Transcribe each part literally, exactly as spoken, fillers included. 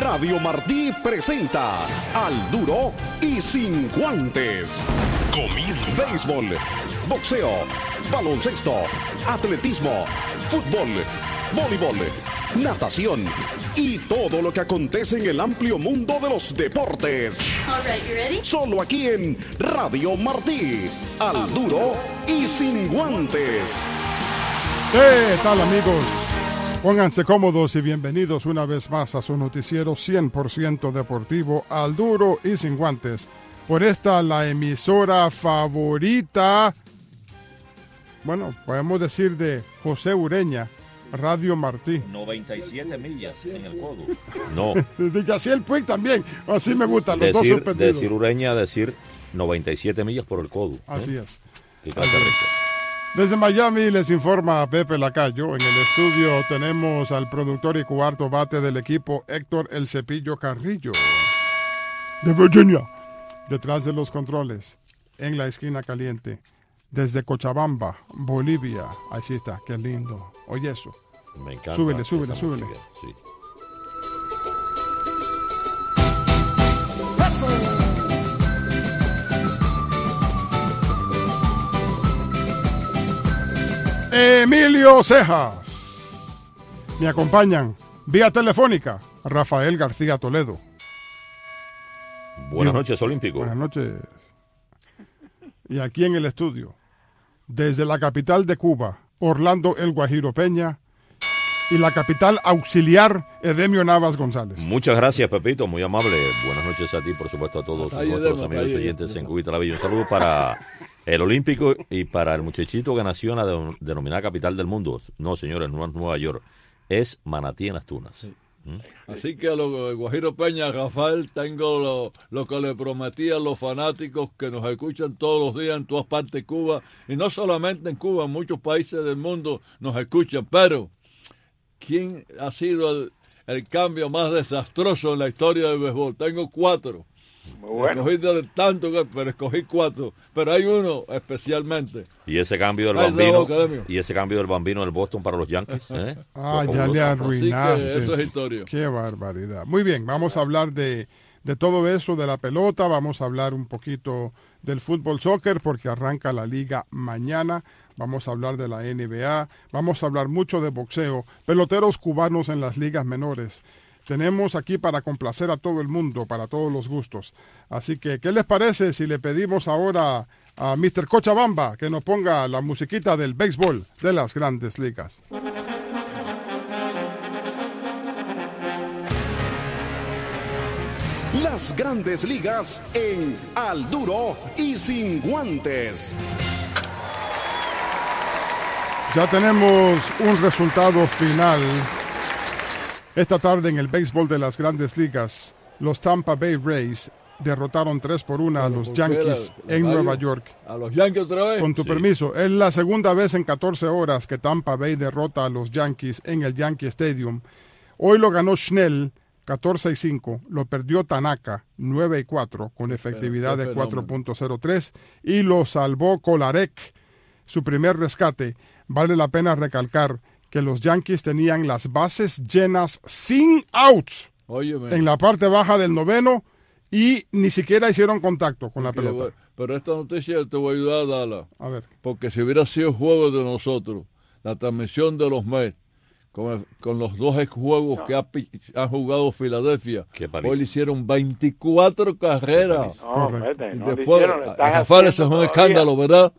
Radio Martí presenta Al Duro y Sin Guantes. Comienza. Béisbol, boxeo, baloncesto, atletismo, fútbol, voleibol, natación y todo lo que acontece en el amplio mundo de los deportes. All right, you ready? Solo aquí en Radio Martí. Al Duro y Sin Guantes. ¿Qué tal, amigos? Pónganse cómodos y bienvenidos una vez más a su noticiero cien por ciento deportivo, Al Duro y Sin Guantes. Por esta, la emisora favorita, bueno, podemos decir de José Ureña, Radio Martí. noventa y siete millas en el codo. No. De Yaciel Puig también, así me gustan los decir, dos suspendidos. Decir Ureña, decir noventa y siete millas por el codo. ¿eh? Así es. Qué clase rica. Desde Miami les informa Pepe Lacayo. En el estudio tenemos al productor y cuarto bate del equipo, Héctor El Cepillo Carrillo, de Virginia. Detrás de los controles, en la esquina caliente, desde Cochabamba, Bolivia. Así está, qué lindo. Oye eso. Me encanta. Súbele, súbele, esa súbele. música, sí. Emilio Cejas. Me acompañan vía telefónica Rafael García Toledo. Buenas Dios. noches, Olímpico. Buenas noches. Y aquí en el estudio, desde la capital de Cuba, Orlando El Guajiro Peña, y la capital auxiliar, Edemio Navas González. Muchas gracias, Pepito, muy amable. Buenas noches a ti, por supuesto, a todos Ahí, nuestros Edemo, amigos ahí, oyentes ahí. en Cubita la Bella. Un saludo para el Olímpico y para el muchachito que nació en la de- denominada capital del mundo. No, señores, no es Nueva York, es Manatí en las Tunas. Sí. ¿Mm? Así que a los Guajiro Peña, Rafael, tengo lo, lo que le prometí a los fanáticos que nos escuchan todos los días en todas partes de Cuba, y no solamente en Cuba, en muchos países del mundo nos escuchan, pero ¿quién ha sido el, el cambio más desastroso en la historia del béisbol? Tengo cuatro. Muy bueno. Escogí de tanto, que- pero escogí cuatro, pero hay uno especialmente. Y ese cambio del Ay, bambino, bravo, Academio. y ese cambio del bambino del Boston para los Yankees. ¿eh? Ah, Fue ya le fabuloso. arruinaste. Así que eso es historia. Qué barbaridad. Muy bien, vamos a hablar de, de todo eso, de la pelota, vamos a hablar un poquito del fútbol soccer porque arranca la liga mañana, vamos a hablar de la N B A, vamos a hablar mucho de boxeo, peloteros cubanos en las ligas menores. Tenemos aquí para complacer a todo el mundo, para todos los gustos. Así que, ¿qué les parece si le pedimos ahora a mister Cochabamba que nos ponga la musiquita del béisbol de las grandes ligas? Las grandes ligas en Al Duro y Sin Guantes. Ya tenemos un resultado final. Esta tarde en el béisbol de las grandes ligas, los Tampa Bay Rays derrotaron tres por una a Pero los ¿por qué Yankees la- la en radio? Nueva York. A los Yankees otra vez. Con tu Sí. permiso, es la segunda vez en catorce horas que Tampa Bay derrota a los Yankees en el Yankee Stadium. Hoy lo ganó Schnell catorce y cinco, lo perdió Tanaka nueve y cuatro con efectividad qué de fenómeno. cuatro punto cero tres y lo salvó Kolarek, su primer rescate. Vale la pena recalcar que los Yankees tenían las bases llenas sin outs Óyeme. en la parte baja del noveno y ni siquiera hicieron contacto con la Que, pelota. pero esta noticia te voy a ayudar a darla. A ver. Porque si hubiera sido juego de nosotros, la transmisión de los Mets, con, el- con los dos juegos que ha, pi- ha jugado Filadelfia, Qué paliza. hoy le hicieron veinticuatro carreras. No, Correcto. vete, Y no lo después, hicieron, le están Rafael, eso es haciendo un todavía. escándalo, ¿verdad?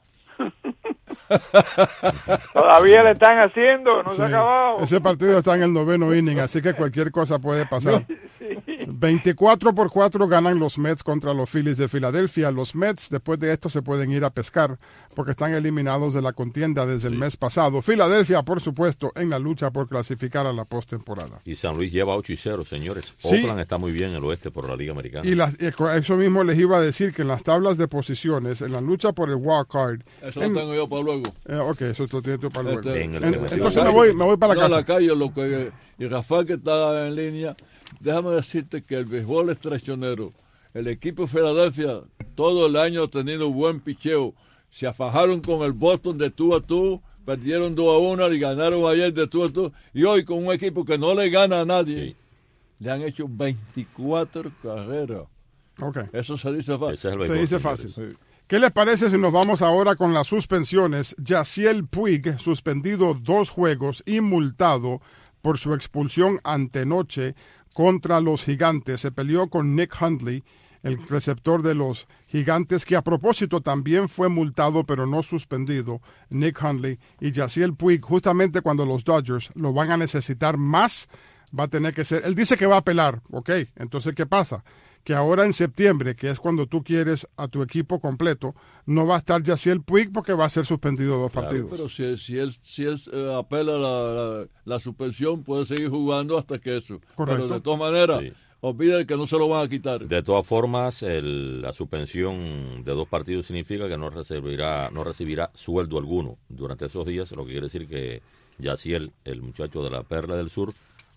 Todavía le están haciendo, no se ha Sí. acabado. Ese partido está en el noveno inning, así que cualquier cosa puede pasar. veinticuatro por cuatro ganan los Mets contra los Phillies de Filadelfia. Los Mets después de esto se pueden ir a pescar porque están eliminados de la contienda desde el mes pasado. Filadelfia, por supuesto, en la lucha por clasificar a la postemporada. Y San Luis lleva ocho y cero, señores. Sí. Oakland está muy bien en el oeste por la Liga Americana. Y las- y eso mismo les iba a decir que en las tablas de posiciones, en la lucha por el wild card. Eso en- lo tengo yo para luego. eh, ok, eso lo tienes tú para luego. Este, En el En- cementerio. entonces me voy, me voy para la No, casa. la calle, lo que, y Rafael que está en línea, déjame decirte que el béisbol es traicionero. El equipo de Filadelfia todo el año ha tenido buen picheo. Se afajaron con el Boston de tú a tú, perdieron dos a uno y ganaron ayer de tú a tú. Y hoy con un equipo que no le gana a nadie. Sí. le han hecho veinticuatro carreras. Okay. Eso se dice fácil. Ese es el Se béisbol, dice señores. fácil. Sí. ¿Qué les parece si nos vamos ahora con las suspensiones? Yasiel Puig, suspendido dos juegos y multado por su expulsión antenoche contra los Gigantes. Se peleó con Nick Hundley, el receptor de los Gigantes, que a propósito también fue multado pero no suspendido, Nick Hundley. Y Yasiel Puig, justamente cuando los Dodgers lo van a necesitar más, va a tener que ser... Él dice que va a apelar, ok, entonces ¿qué pasa? Que ahora en septiembre, que es cuando tú quieres a tu equipo completo, no va a estar Yasiel Puig porque va a ser suspendido dos Claro, partidos. pero si, si él, si él eh, apela la, la, la suspensión, puede seguir jugando hasta que eso. Correcto. Pero de todas maneras, Sí. olvide que no se lo van a quitar. De todas formas, el- la suspensión de dos partidos significa que no recibirá, no recibirá sueldo alguno durante esos días, lo que quiere decir que Yasiel, el muchacho de la Perla del Sur,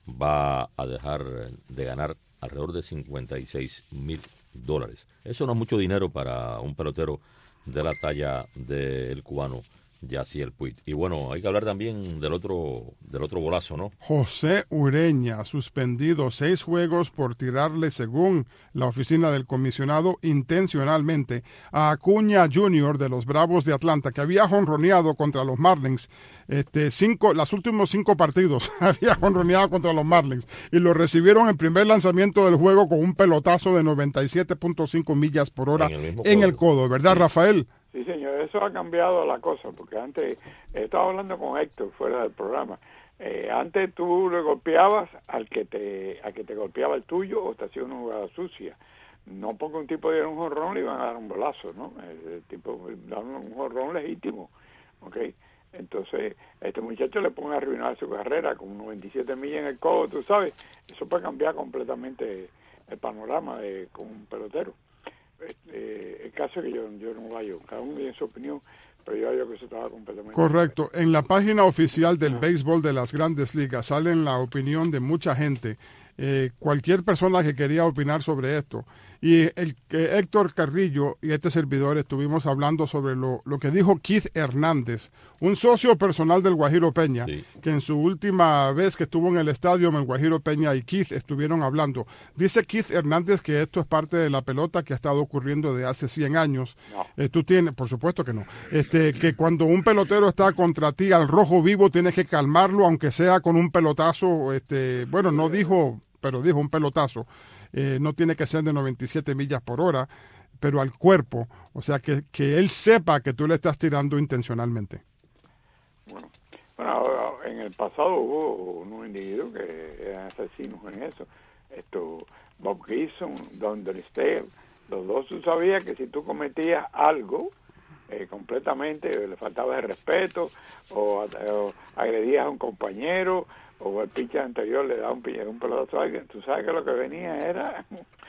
va a dejar de ganar alrededor de cincuenta y seis mil dólares. Eso no es mucho dinero para un pelotero de la talla del cubano Yasiel Puig. Y bueno, hay que hablar también del otro del otro golazo, ¿no? José Ureña, suspendido seis juegos por tirarle, según la oficina del comisionado, intencionalmente a Acuña junior de los Bravos de Atlanta, que había jonroneado contra los Marlins, este, cinco, los últimos cinco partidos había jonroneado contra los Marlins, y lo recibieron en primer lanzamiento del juego con un pelotazo de noventa y siete punto cinco millas por hora En el mismo en codo. el codo, ¿verdad, Rafael? Sí, señor, eso ha cambiado la cosa, porque antes, estaba hablando con Héctor fuera del programa, eh, antes tú le golpeabas al que te al que te golpeaba el tuyo o te hacía una jugada sucia. No porque un tipo diera un jonrón le iban a dar un bolazo, ¿no? El, el tipo daba un jonrón legítimo, ¿ok? Entonces, a este muchacho le pone a arruinar su carrera con noventa y siete millas en el codo, tú sabes, eso puede cambiar completamente el panorama de, con un pelotero. Eh, el caso es que yo, yo no hallo, cada uno tiene su opinión, pero yo hallo que eso estaba completamente... Correcto. En la página oficial del béisbol de las Grandes Ligas sale la opinión de mucha gente, eh, cualquier persona que quería opinar sobre esto. Y el que Héctor Carrillo y este servidor estuvimos hablando sobre lo, lo que dijo Keith Hernández, un socio personal del Guajiro Peña, Sí. que en su última vez que estuvo en el estadio, en Guajiro Peña y Keith estuvieron hablando. Dice Keith Hernández que esto es parte de la pelota que ha estado ocurriendo de hace cien años. No. Eh, tú tienes, por supuesto que no, este, que cuando un pelotero está contra ti al rojo vivo tienes que calmarlo, aunque sea con un pelotazo, este, bueno, no dijo, pero dijo un pelotazo. Eh, no tiene que ser de noventa y siete millas por hora, pero al cuerpo, o sea, que, que él sepa que tú le estás tirando intencionalmente. Bueno, bueno, en el pasado hubo unos individuos que eran asesinos en eso. Esto, Bob Gibson, Don Drysdale, los dos tú sabías que si tú cometías algo eh, completamente, le faltaba el respeto, o, o agredías a un compañero, o el pitcher anterior le da un, un pelotazo a alguien, tú sabes que lo que venía era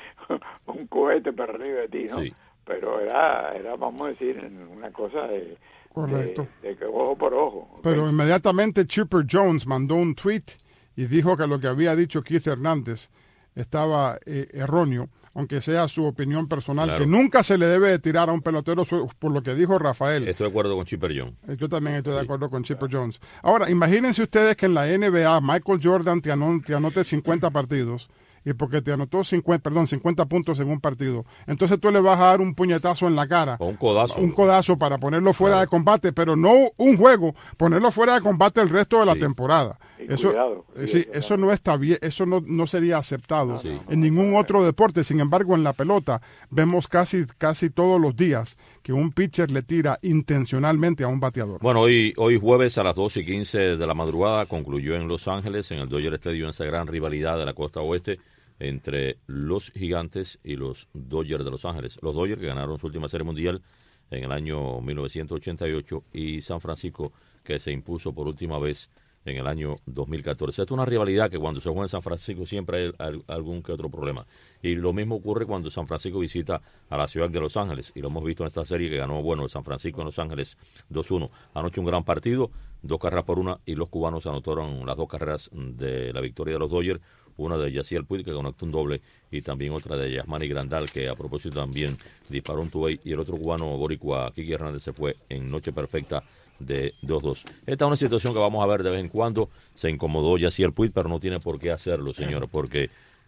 un cohete para arriba de ti, ¿no? Sí. Pero era, era, vamos a decir, una cosa de... Correcto. De, de que ojo por ojo. ¿ok? Pero inmediatamente Chipper Jones mandó un tweet y dijo que lo que había dicho Keith Hernández estaba eh, erróneo, aunque sea su opinión personal, Claro. que nunca se le debe tirar a un pelotero su- por lo que dijo Rafael. Estoy de acuerdo con Chipper John. Eh, Yo también estoy de Sí. acuerdo con Chipper Jones. Ahora, imagínense ustedes que en la N B A Michael Jordan te, anon- te anote cincuenta partidos y porque te anotó cincuenta, perdón, cincuenta puntos en un partido. Entonces tú le vas a dar un puñetazo en la cara. O un codazo. Un codazo para ponerlo fuera Claro. de combate, pero no un juego, ponerlo fuera de combate el resto de la Sí. temporada. Y Eso, cuidado, eh, sí, cuidado. eso no está bien, eso no, no sería aceptado Sí. en ningún otro deporte. Sin embargo, en la pelota vemos casi, casi todos los días que un pitcher le tira intencionalmente a un bateador. Bueno, hoy, hoy jueves a las doce y quince de la madrugada concluyó en Los Ángeles, en el Dodger Stadium, esa gran rivalidad de la costa oeste entre los Gigantes y los Dodgers de Los Ángeles. Los Dodgers que ganaron su última serie mundial en el año mil novecientos ochenta y ocho y San Francisco que se impuso por última vez en el año dos mil catorce. Esta es una rivalidad que cuando se juega en San Francisco siempre hay al- algún que otro problema. Y lo mismo ocurre cuando San Francisco visita a la ciudad de Los Ángeles. Y lo hemos visto en esta serie que ganó, bueno, San Francisco en Los Ángeles dos uno. Anoche un gran partido, dos carreras por una, y los cubanos anotaron las dos carreras de la victoria de los Dodgers. Una de Yasiel Puig, que conectó un doble, y también otra de Yasmani Grandal, que a propósito también disparó un two-way. Y el otro cubano boricua, Kiki Hernández, se fue en noche perfecta de dos dos. Esta es una situación que vamos a ver de vez en cuando. Se incomodó Yasiel Puig, pero no tiene por qué hacerlo, señor, porque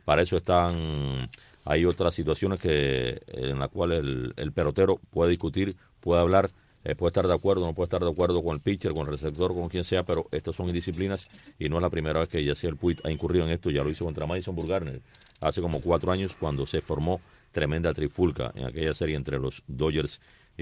Para eso están, hay otras situaciones que en las cuales el, el pelotero puede discutir, puede hablar, eh, puede estar de acuerdo, no puede estar de acuerdo con el pitcher, con el receptor, con quien sea, pero estas son indisciplinas y no es la primera vez que Yasiel Puig ha incurrido en esto. Ya lo hizo contra Madison Bumgarner hace como cuatro años cuando se formó tremenda trifulca en aquella serie entre los Dodgers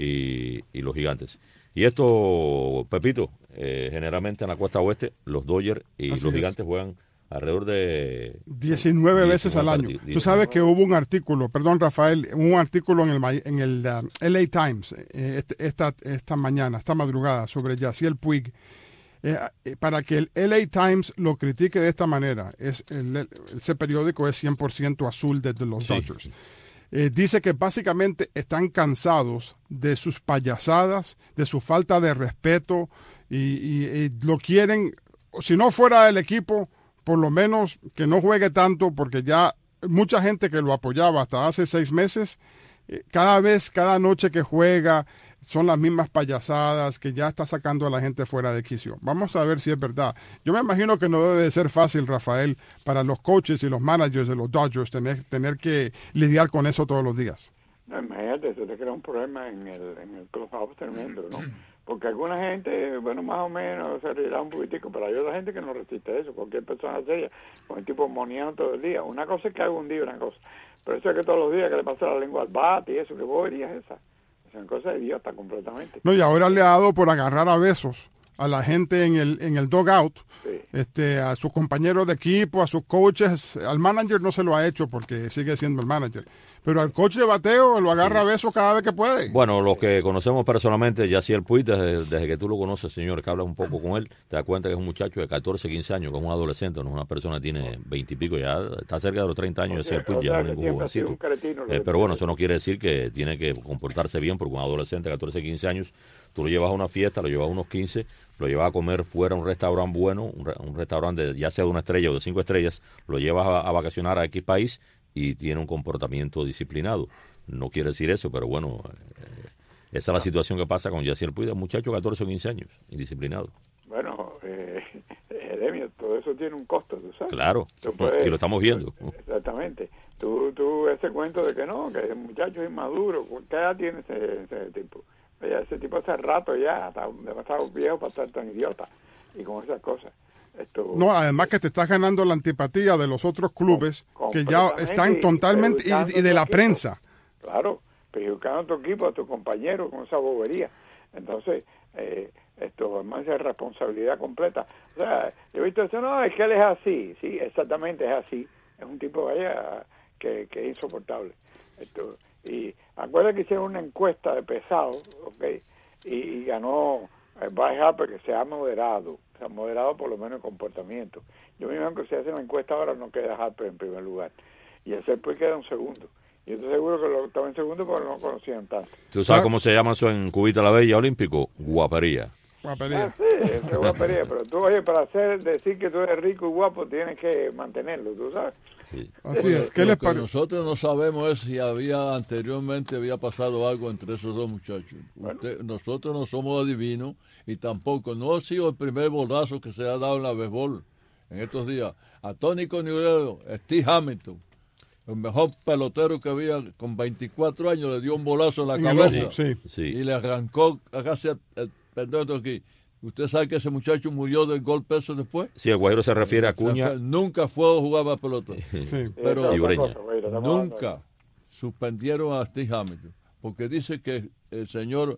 y, y los Gigantes. Y esto, Pepito, eh, generalmente en la costa oeste, los Dodgers y Así los es. Gigantes juegan alrededor de diecinueve veces al año. partidos. Tú sabes que hubo un artículo, perdón Rafael, un artículo en el Ma- en el uh, L A Times eh, este- esta esta mañana, esta madrugada sobre Yasiel Puig. Eh, eh, para que el L A Times lo critique de esta manera, es el- el- ese periódico es cien por ciento azul desde los Sí. Dodgers. Eh, dice que básicamente están cansados de sus payasadas, de su falta de respeto y, y- y lo quieren, si no fuera el equipo, por lo menos que no juegue tanto, porque ya mucha gente que lo apoyaba hasta hace seis meses, eh, cada vez, cada noche que juega, son las mismas payasadas que ya está sacando a la gente fuera de quicio. Vamos a ver si es verdad. Yo me imagino que no debe de ser fácil, Rafael, para los coaches y los managers de los Dodgers tener, tener que lidiar con eso todos los días. No, imagínate, eso te crea un problema en el, en el clubhouse tremendo, ¿no? Porque alguna gente, bueno, más o menos se reirá un poquitico, pero hay otra gente que no resiste eso, cualquier persona seria, con el tipo moneando todo el día. Una cosa es que haga un día una cosa, pero eso es que todos los días que le pasa la lengua al bate y eso, que bobería es esa. Es una cosa idiota completamente. No, y ahora le ha dado por agarrar a besos a la gente en el, en el dugout, Sí. este, a sus compañeros de equipo, a sus coaches. Al manager no se lo ha hecho porque sigue siendo el manager. Pero al coach de bateo lo agarra a besos cada vez que puede. Bueno, los que conocemos personalmente, Yasiel Puig, desde, desde que tú lo conoces, señor, que hablas un poco con él, te das cuenta que es un muchacho de catorce, quince años, que es un adolescente, no es una persona que tiene veinte y pico, ya está cerca de los treinta años, Yasiel Puig, ya no es ningún jovencito. Eh, pero bueno, eso no quiere decir que tiene que comportarse bien, porque un adolescente de catorce, quince años, tú lo llevas a una fiesta, lo llevas a unos quince, lo llevas a comer fuera a un restaurante bueno, un, re- un restaurante de- ya sea de una estrella o de cinco estrellas, lo llevas a, a vacacionar a X país y tiene un comportamiento disciplinado. No quiere decir eso, pero bueno, eh, esa es la situación que pasa con Yasiel Puig, un muchacho de catorce o quince años, indisciplinado. Bueno, eh, Jeremio, todo eso tiene un costo, ¿tú sabes? Claro, Tú puedes- y lo estamos viendo. Exactamente. Tú, tú, ese cuento de que no, que el muchacho es inmaduro, ¿qué edad tiene ese, ese tipo? Oye, ese tipo hace rato ya, está demasiado viejo para estar tan idiota y con esas cosas. Esto, No, además que te estás ganando la antipatía de los otros clubes Com- que ya completamente, están y totalmente, y, perjudicando y de tu la equipo. prensa. Claro, perjudicando a tu equipo, a tu compañero con esa bobería. Entonces, eh, esto es más de responsabilidad completa. O sea, yo he visto eso, no, es que él es así. Sí, exactamente es así. Es un tipo vaya que, que es insoportable. Esto, y acuérdate que hicieron una encuesta de pesados, ¿ok? Y, y ganó eh, Bryce Harper, que se ha moderado, se ha moderado por lo menos el comportamiento. Yo me imagino que si hacen una encuesta ahora no queda Harper en primer lugar. Y ese pues queda en segundo. Y estoy seguro que lo estaba en segundo porque no lo conocían tanto. ¿Tú sabes Ah. cómo se llama eso en Cubita la Bella Olímpico? Guapería. Guapería. Ah, sí, eso es guapería, pero tú, oye, para hacer, decir que tú eres rico y guapo, tienes que mantenerlo, tú sabes. Sí. Así es. ¿Qué Lo les que parece? nosotros no sabemos es si había anteriormente había pasado algo entre esos dos muchachos. Usted- nosotros no somos adivinos y tampoco no ha sido el primer bolazo que se ha dado en la béisbol en estos días. A Tony Coniglero, Steve Hamilton, el mejor pelotero que había con veinticuatro años, le dio un bolazo en la En el cabeza ojo, sí. Sí. y le arrancó casi el, el pendón de aquí. ¿Usted sabe que ese muchacho murió del golpe ese después? Sí, el Guajiro se refiere a Acuña. O sea, nunca fue a jugar más pelota. Sí. Pero- Esa es otra Y Ureña. cosa, güey, estamos hablando Nunca de- suspendieron a Steve Hamilton porque dice que el señor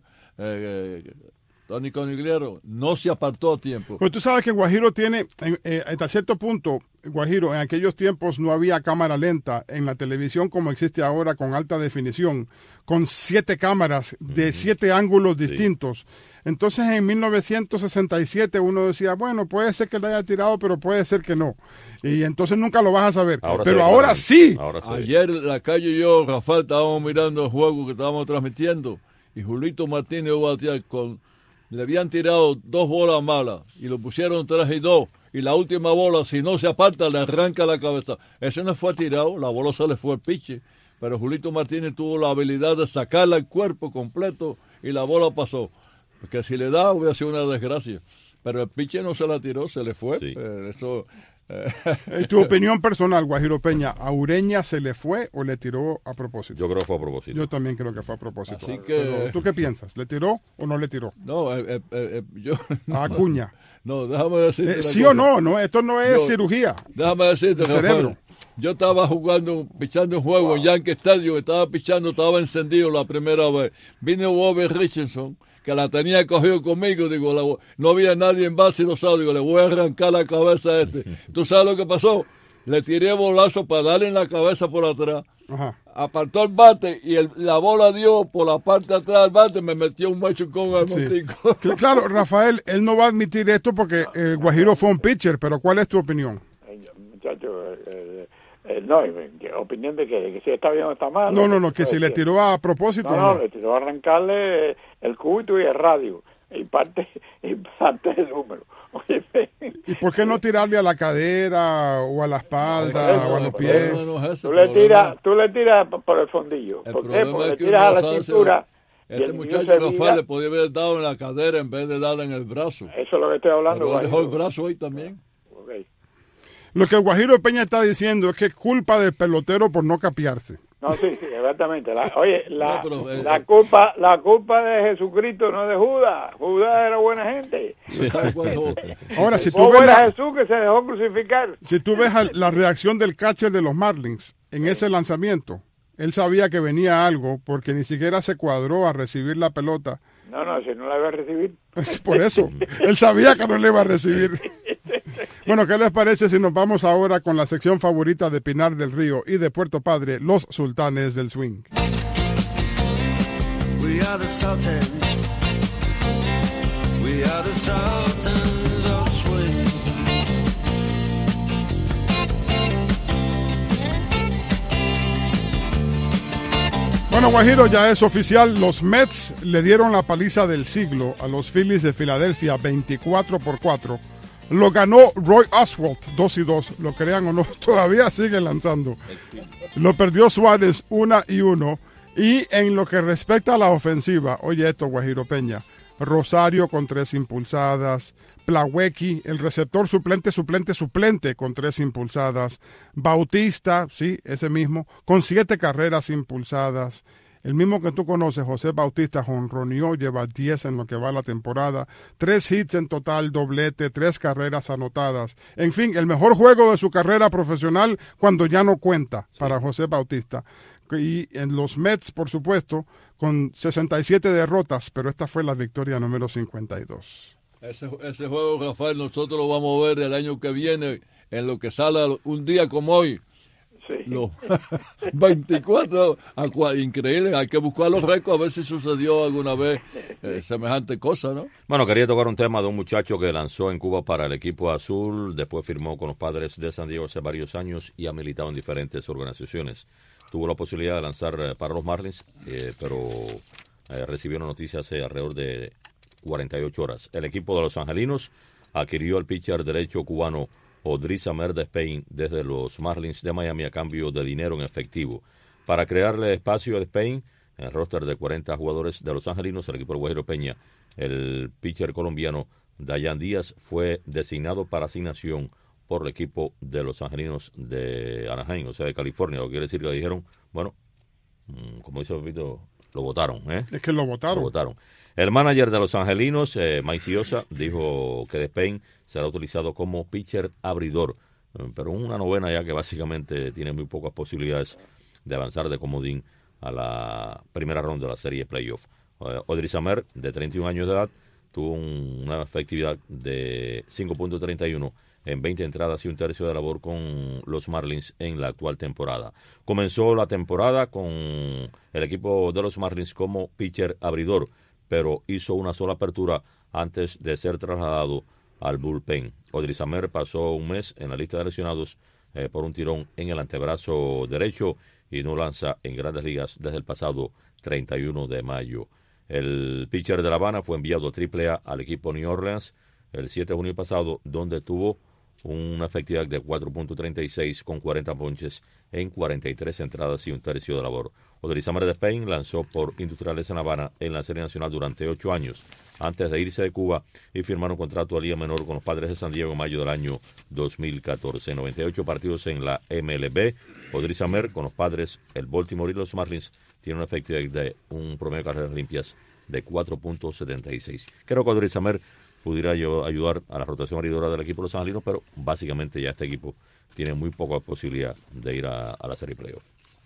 eh, Tony Conigliero no se apartó a tiempo. Pues tú sabes que Guajiro tiene, en- eh, hasta cierto punto, Guajiro, en aquellos tiempos no había cámara lenta en la televisión como existe ahora con alta definición, con siete cámaras de siete ángulos distintos. Entonces en mil novecientos sesenta y siete uno decía, bueno, puede ser que le haya tirado, pero puede ser que no. Y entonces nunca lo vas a saber. Ahora se pero ve ahora claramente. sí. Ahora se ve. Ayer la calle y yo, Rafael, estábamos mirando el juego que estábamos transmitiendo y Julito Martínez iba a batear con... Le habían tirado dos bolas malas y lo pusieron tres y dos. Y la última bola, si no se aparta, le arranca la cabeza. Ese no fue tirado, la bola se le fue al piche. Pero Julito Martínez tuvo la habilidad de sacarla al cuerpo completo y la bola pasó. Porque si le da, hubiera sido una desgracia. Pero el piche no se la tiró, se le fue. Sí. Eh, eso, Eh, tu opinión personal, Guajiro Peña, ¿a Ureña se le fue o le tiró a propósito? Yo creo que fue a propósito. Yo también creo que fue a propósito. Así que... Pero, ¿tú qué piensas? ¿Le tiró o no le tiró? No, eh, eh, eh, yo... A Acuña. No, déjame decirte eh, ¿Sí cosa. o no? no? Esto no es yo, cirugía. Déjame decirte, el cerebro. Yo estaba jugando, pichando un juego en Yankee Stadium, estaba pichando, estaba encendido la primera vez. Vino Bobby Richardson, que la tenía cogido conmigo, digo, la, no había nadie en base y lo sabe, digo, le voy a arrancar la cabeza a este. ¿Tú sabes lo que pasó? Le tiré bolazo para darle en la cabeza por atrás. Ajá. Apartó el bate y el, la bola dio por la parte de atrás del bate, me metió un machucón al montico. Sí. Claro, Rafael, él no va a admitir esto porque eh, Guajiro fue un pitcher, pero ¿cuál es tu opinión? Muchacho, eh, eh, no, opinión de que, de que si está bien o está mal. No, no, no, que si le tiró a propósito. No, no, no, le tiró a arrancarle el cúbito y el radio, y parte, y parte del número. Oye, ¿y por qué no tirarle a la cadera o a la espalda no, o a los pies? No, no es tú, le tiras, tú le tiras por el fondillo. El ¿Por qué? Porque le tiras a la cintura. Este muchacho Rafael le podía haber dado en la cadera en vez de darle en el brazo. Eso es lo que estoy hablando. Pero dejó el brazo hoy también. Okay. Lo que el Guajiro Peña está diciendo es que es culpa del pelotero por no capiarse. No, sí, sí, exactamente. La, oye, la, no, pero, eh, la culpa la culpa de Jesucristo, no de Judas. Judas era buena gente. Ahora, si tú ¿Cómo ves era la, Jesús que se dejó crucificar? Si tú ves la reacción del catcher de los Marlins en ese lanzamiento, él sabía que venía algo porque ni siquiera se cuadró a recibir la pelota. No, no, si no la iba a recibir. Por eso, él sabía que no le iba a recibir. Bueno, ¿qué les parece si nos vamos ahora con la sección favorita de Pinar del Río y de Puerto Padre, los sultanes del swing? We are the sultans. We are the sultans of swing. Bueno, Guajiro, ya es oficial, los Mets le dieron la paliza del siglo a los Phillies de Filadelfia, veinticuatro por cuatro. Lo ganó Roy Oswalt, dos y dos, lo crean o no, todavía sigue lanzando. Lo perdió Suárez, una y uno. Y en lo que respecta a la ofensiva, oye esto, Guajiro Peña, Rosario con tres impulsadas, Plawecki, el receptor suplente, suplente, suplente con tres impulsadas, Bautista, sí, ese mismo, con siete carreras impulsadas. El mismo que tú conoces, José Bautista, jonroneó, lleva diez en lo que va la temporada, tres hits en total, doblete, tres carreras anotadas. En fin, el mejor juego de su carrera profesional cuando ya no cuenta para José Bautista. Y en los Mets, por supuesto, con sesenta y siete derrotas, pero esta fue la victoria número cincuenta y dos. Ese, ese juego, Rafael, nosotros lo vamos a ver el año que viene, en lo que sale un día como hoy. Sí. Los veinticuatro, increíble, hay que buscar los récords a ver si sucedió alguna vez eh, semejante cosa, ¿no? Bueno, quería tocar un tema de un muchacho que lanzó en Cuba para el equipo azul, después firmó con los Padres de San Diego hace varios años y ha militado en diferentes organizaciones. Tuvo la posibilidad de lanzar eh, para los Marlins, eh, pero eh, recibió una noticia hace alrededor de cuarenta y ocho horas. El equipo de los angelinos adquirió al pitcher derecho cubano Odriz Amer de Spain desde los Marlins de Miami a cambio de dinero en efectivo. Para crearle espacio a Spain, en el roster de cuarenta jugadores de los angelinos, el equipo de Guajiro Peña, el pitcher colombiano Dayan Díaz fue designado para asignación por el equipo de los angelinos de Anaheim, o sea, de California. Lo que quiere decir que le dijeron, bueno, como dice Pepito, lo votaron, ¿eh? Es que lo votaron. Lo votaron. El manager de los angelinos, eh, Mike Ciosa, dijo que Despain será utilizado como pitcher abridor, eh, pero una novena ya que básicamente tiene muy pocas posibilidades de avanzar de comodín a la primera ronda de la serie de playoff. Eh, Odriz Amer, de treinta y un años de edad, tuvo un, una efectividad de cinco punto treinta y uno en veinte entradas y un tercio de labor con los Marlins en la actual temporada. Comenzó la temporada con el equipo de los Marlins como pitcher abridor, pero hizo una sola apertura antes de ser trasladado al bullpen. Odriz Amer pasó un mes en la lista de lesionados eh, por un tirón en el antebrazo derecho y no lanza en Grandes Ligas desde el pasado treinta y uno de mayo. El pitcher de La Habana fue enviado a triple A al equipo New Orleans el siete de junio pasado, donde tuvo una efectividad de cuatro punto treinta y seis con cuarenta ponches en cuarenta y tres entradas y un tercio de labor. Odrizamer de Spain lanzó por Industriales en La Habana en la Serie Nacional durante ocho años, antes de irse de Cuba y firmar un contrato a liga menor con los Padres de San Diego en mayo del año dos mil catorce. noventa y ocho partidos en la M L B. Odrizamer con los Padres, el Baltimore y los Marlins tiene una efectividad de un promedio de carreras limpias de cuatro punto setenta y seis. Creo que Odrizamer pudiera yo ayudar a la rotación abridora del equipo de los angelinos, pero básicamente ya este equipo tiene muy poca posibilidad de ir a, a la serie playoff.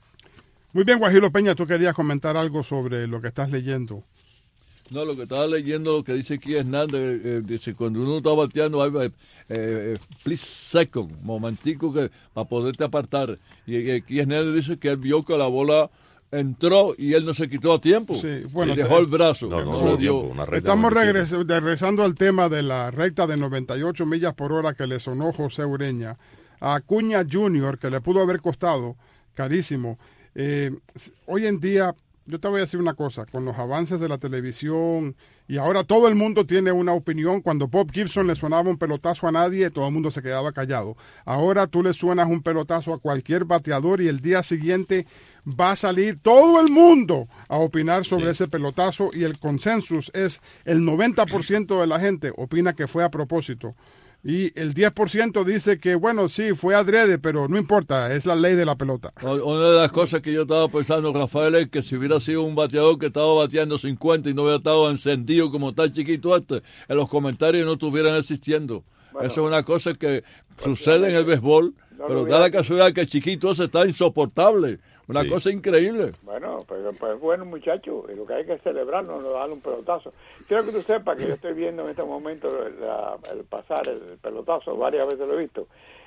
Muy bien, Guajiro Peña, tú querías comentar algo sobre lo que estás leyendo. No, lo que estaba leyendo, lo que dice aquí Hernández, eh, dice, cuando uno está bateando, hay, eh, eh, please second, momentico que para poderte apartar. Y aquí Hernández dice que él vio que la bola entró y él no se quitó a tiempo. Sí, bueno, y dejó el brazo. No, no, no no lo dio. tiempo, una recta Estamos noventa y siete. regres regresando al tema de la recta de noventa y ocho millas por hora que le sonó José Ureña a Acuña junior, que le pudo haber costado carísimo. Eh, hoy en día, yo te voy a decir una cosa, con los avances de la televisión y ahora todo el mundo tiene una opinión. Cuando Bob Gibson le sonaba un pelotazo a nadie, todo el mundo se quedaba callado. Ahora tú le suenas un pelotazo a cualquier bateador y el día siguiente va a salir todo el mundo a opinar sobre sí. ese pelotazo, y el consensus es el noventa por ciento de la gente opina que fue a propósito. Y el diez por ciento dice que, bueno, sí, fue adrede, pero no importa, es la ley de la pelota. Una de las cosas que yo estaba pensando, Rafael, es que si hubiera sido un bateador que estaba bateando cincuenta y no hubiera estado encendido como tal chiquito este, en los comentarios no estuvieran existiendo. Bueno, eso es una cosa que sucede en el béisbol, no pero da la casualidad que el chiquito ese está insoportable. Una sí. cosa increíble. Bueno, pues, pues bueno, muchachos, y lo que hay que celebrarlo no darle un pelotazo. Quiero que tú sepas que yo estoy viendo en este momento la, el pasar el pelotazo, varias veces lo he visto.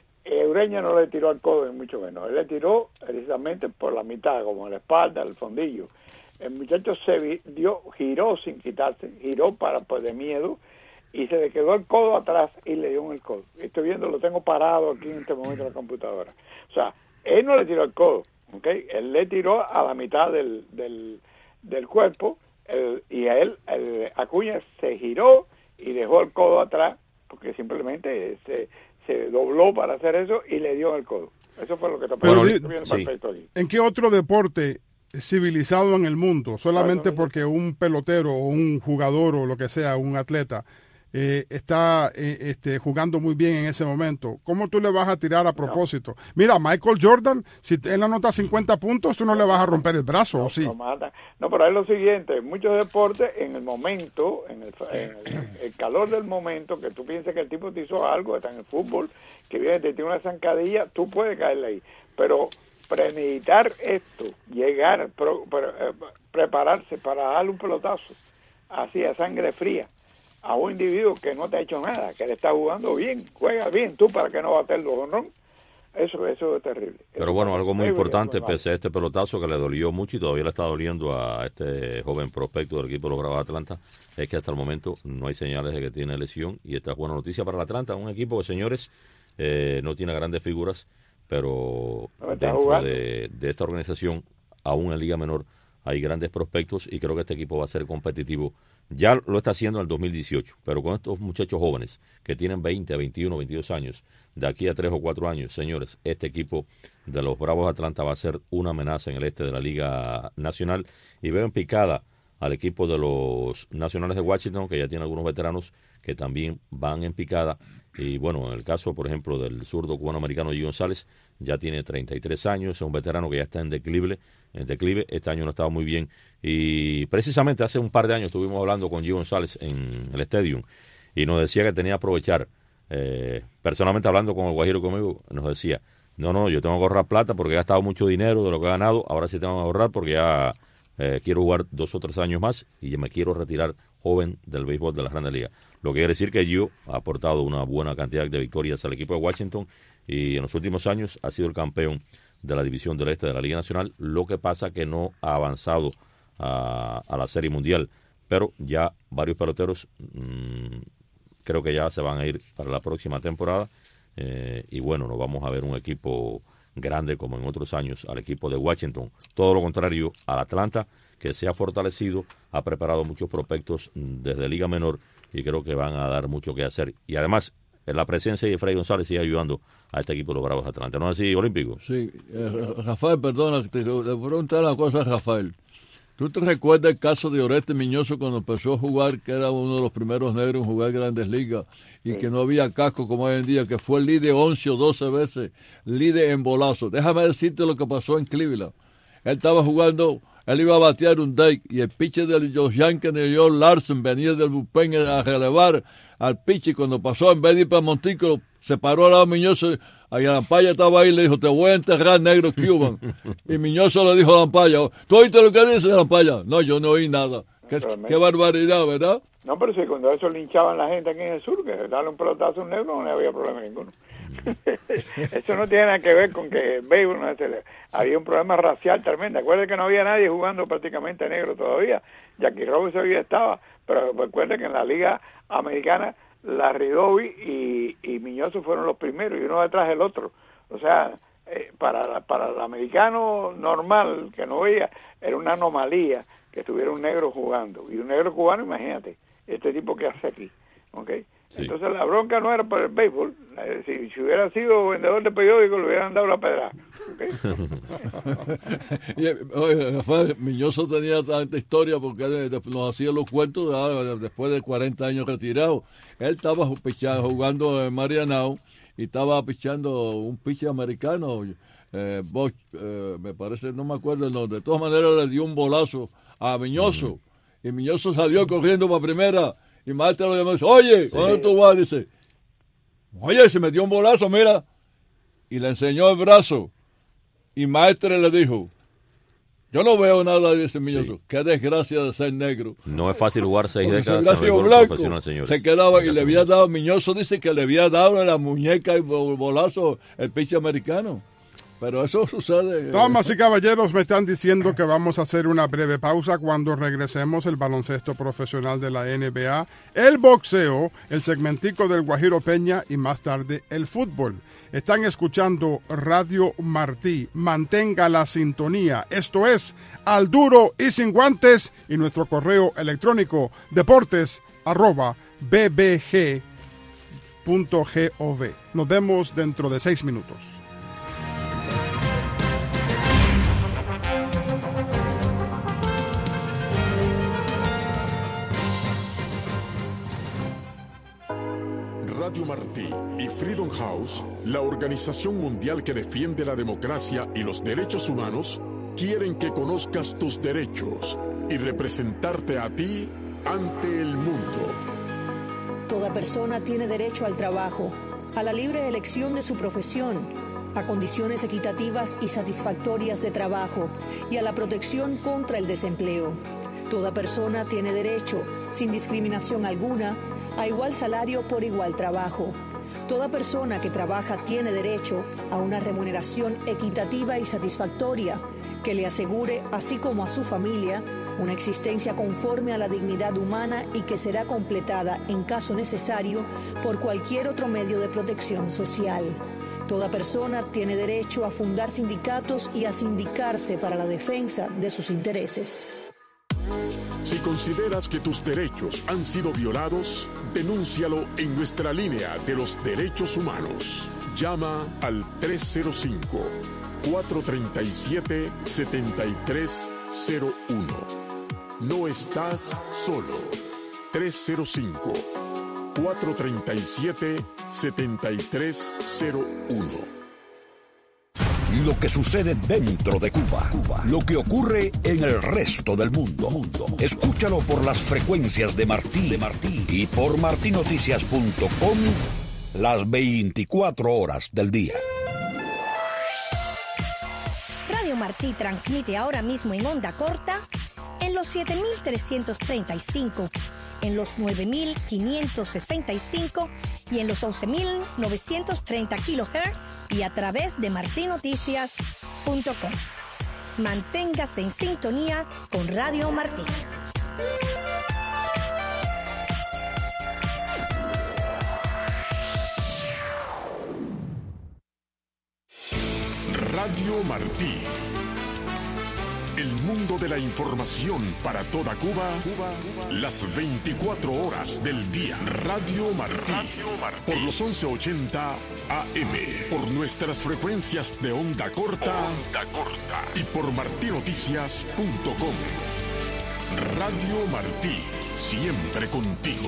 Ureña no le tiró al codo, ni mucho menos. Él le tiró precisamente por la mitad, como en la espalda, el fondillo. El muchacho se dio, giró sin quitarse, giró para pues de miedo, y se le quedó el codo atrás y le dio en el codo. Estoy viendo, lo tengo parado aquí en este momento en la computadora. O sea, él no le tiró el codo. Okay. Él le tiró a la mitad del, del, del cuerpo, el, y a él, el, Acuña se giró y dejó el codo atrás, porque simplemente se, se dobló para hacer eso y le dio el codo. Eso fue lo que está pasando. Sí. ¿En qué otro deporte civilizado en el mundo, solamente porque un pelotero o un jugador o lo que sea, un atleta, Eh, está eh, este, jugando muy bien en ese momento, ¿cómo tú le vas a tirar a propósito? No. Mira, Michael Jordan, si él anota cincuenta puntos, tú no le vas a romper el brazo, no, ¿o sí? No, mata. no, pero es lo siguiente, muchos deportes en el momento, en el, en el, el calor del momento, que tú piensas que el tipo te hizo algo, está en el fútbol, que viene, te tiene una zancadilla, tú puedes caerle ahí, pero premeditar esto, llegar, pro, pre, eh, prepararse para darle un pelotazo, así a sangre fría, a un individuo que no te ha hecho nada, que le está jugando bien, juega bien, tú para que no bater los honrón, eso, eso es terrible. Pero bueno, algo muy importante, pese a este pelotazo que le dolió mucho y todavía le está doliendo a este joven prospecto del equipo de los Bravos de Atlanta, es que hasta el momento no hay señales de que tiene lesión, y esta es buena noticia para el Atlanta, un equipo que, señores, eh, no tiene grandes figuras, pero no dentro de, de esta organización, aún en Liga Menor, hay grandes prospectos, y creo que este equipo va a ser competitivo. Ya lo está haciendo en el dos mil dieciocho, pero con estos muchachos jóvenes que tienen veinte, veintiuno, veintidós años, de aquí a tres o cuatro años, señores, este equipo de los Bravos de Atlanta va a ser una amenaza en el este de la Liga Nacional, y veo en picada al equipo de los Nacionales de Washington, que ya tiene algunos veteranos que también van en picada. Y bueno, en el caso, por ejemplo, del zurdo cubano-americano G. González, ya tiene treinta y tres años, es un veterano que ya está en declive, en declive, este año no estaba muy bien, y precisamente hace un par de años estuvimos hablando con G. González en el Stadium, y nos decía que tenía que aprovechar, eh, personalmente hablando con el Guajiro conmigo, nos decía, no, no, yo tengo que ahorrar plata porque he gastado mucho dinero de lo que he ganado, ahora sí tengo que ahorrar porque ya eh, quiero jugar dos o tres años más y ya me quiero retirar joven del béisbol de la Grandes Ligas. Lo que quiere decir que Gio ha aportado una buena cantidad de victorias al equipo de Washington, y en los últimos años ha sido el campeón de la División del Este de la Liga Nacional. Lo que pasa que no ha avanzado a, a la Serie Mundial, pero ya varios peloteros mmm, creo que ya se van a ir para la próxima temporada, eh, y bueno, nos vamos a ver un equipo grande como en otros años al equipo de Washington. Todo lo contrario al Atlanta, que se ha fortalecido, ha preparado muchos prospectos desde Liga Menor, y creo que van a dar mucho que hacer. Y además, la presencia de Freddy González sigue ayudando a este equipo de los Bravos de Atlanta. ¿No es así, Olímpico? Sí, eh, Rafael, perdona, te, te voy a preguntar una cosa, Rafael. ¿Tú te recuerdas el caso de Oreste Miñoso cuando empezó a jugar, que era uno de los primeros negros en jugar Grandes Ligas y sí. que no había casco como hoy en día, que fue el líder once o doce veces, líder en bolazo? Déjame decirte lo que pasó en Cleveland. Él estaba jugando, él iba a batear un day y el pitcher de los Yankees de George Larson venía del bullpen a relevar al pitcher. Cuando pasó, en vez de ir para Montículo, se paró al lado de Miñoso. Y Lampaya estaba ahí y le dijo, te voy a enterrar, negro Cuban. Y Miñoso le dijo a Lampaya, ¿tú oíste lo que dice Lampaya? No, yo no oí nada. Qué, qué barbaridad, ¿verdad? No, pero si cuando eso linchaban la gente aquí en el sur, que darle un pelotazo a un negro, no había problema ninguno. Eso no tiene nada que ver con que el béisbol no se... había un problema racial tremendo. Acuérdate que no había nadie jugando prácticamente negro todavía. Jackie Robinson todavía estaba, pero recuerda que en la liga americana Larry Doby y, y Miñoso fueron los primeros y uno detrás del otro. O sea, eh, para, para el americano normal que no veía, era una anomalía que estuviera un negro jugando. Y un negro cubano, imagínate, este tipo que hace aquí. ¿Okay? Sí. Entonces la bronca no era por el béisbol. Si, si hubiera sido vendedor de periódicos, le hubieran dado la pedrada. ¿Okay? y, oye, Rafael, Miñoso tenía tanta historia porque él nos hacía los cuentos de, después de cuarenta años retirado. Él estaba pichando, jugando en Marianao y estaba pichando un pitcher americano, eh, Bosch, eh, me parece, no me acuerdo el nombre. De todas maneras le dio un bolazo a Miñoso mm. y Miñoso salió corriendo para primera. Y Marte lo llamó y dice, oye, ¿dónde sí. tú vas? Dice, oye, se me dio un bolazo, mira. Y le enseñó el brazo. Y Maestre le dijo, yo no veo nada, dice Miñoso. Sí. Qué desgracia de ser negro. No es fácil jugar seis décadas en el blanco, profesional, señores. Se quedaba y le había dado, Miñoso dice que le había dado en la muñeca y bolazo el pitcher americano. Pero eso sucede. Damas y caballeros, me están diciendo que vamos a hacer una breve pausa. Cuando regresemos, el baloncesto profesional de la N B A, el boxeo, el segmentico del Guajiro Peña y más tarde el fútbol. Están escuchando Radio Martí. Mantenga la sintonía. Esto es Al Duro y Sin Guantes y nuestro correo electrónico deportes arroba bbg punto gov. Nos vemos dentro de seis minutos. Radio Martí y Freedom House, la organización mundial que defiende la democracia y los derechos humanos, quieren que conozcas tus derechos y representarte a ti ante el mundo. Toda persona tiene derecho al trabajo, a la libre elección de su profesión, a condiciones equitativas y satisfactorias de trabajo y a la protección contra el desempleo. Toda persona tiene derecho, sin discriminación alguna, a igual salario por igual trabajo. Toda persona que trabaja tiene derecho a una remuneración equitativa y satisfactoria que le asegure, así como a su familia, una existencia conforme a la dignidad humana y que será completada, en caso necesario, por cualquier otro medio de protección social. Toda persona tiene derecho a fundar sindicatos y a sindicarse para la defensa de sus intereses. Si consideras que tus derechos han sido violados, denúncialo en nuestra línea de los derechos humanos. Llama al tres cero cinco, cuatro tres siete, siete tres cero uno. No estás solo. tres cero cinco, cuatro tres siete, siete tres cero uno. Lo que sucede dentro de Cuba, Cuba, lo que ocurre en el resto del mundo. mundo. Escúchalo por las frecuencias de Martí, de Martí y por martí noticias punto com las veinticuatro horas del día. Radio Martí transmite ahora mismo en onda corta en los siete mil trescientos treinta y cinco, en los nueve mil quinientos sesenta y cinco y en los once mil novecientos treinta kilohertz y a través de martí noticias punto com. Manténgase en sintonía con Radio Martí. Radio Martí. El mundo de la información para toda Cuba, Cuba, Cuba. Las veinticuatro horas del día. Radio Martí. Radio Martí. Por los once ochenta A M. Por nuestras frecuencias de onda corta. Onda corta. Y por martí noticias punto com. Radio Martí. Siempre contigo.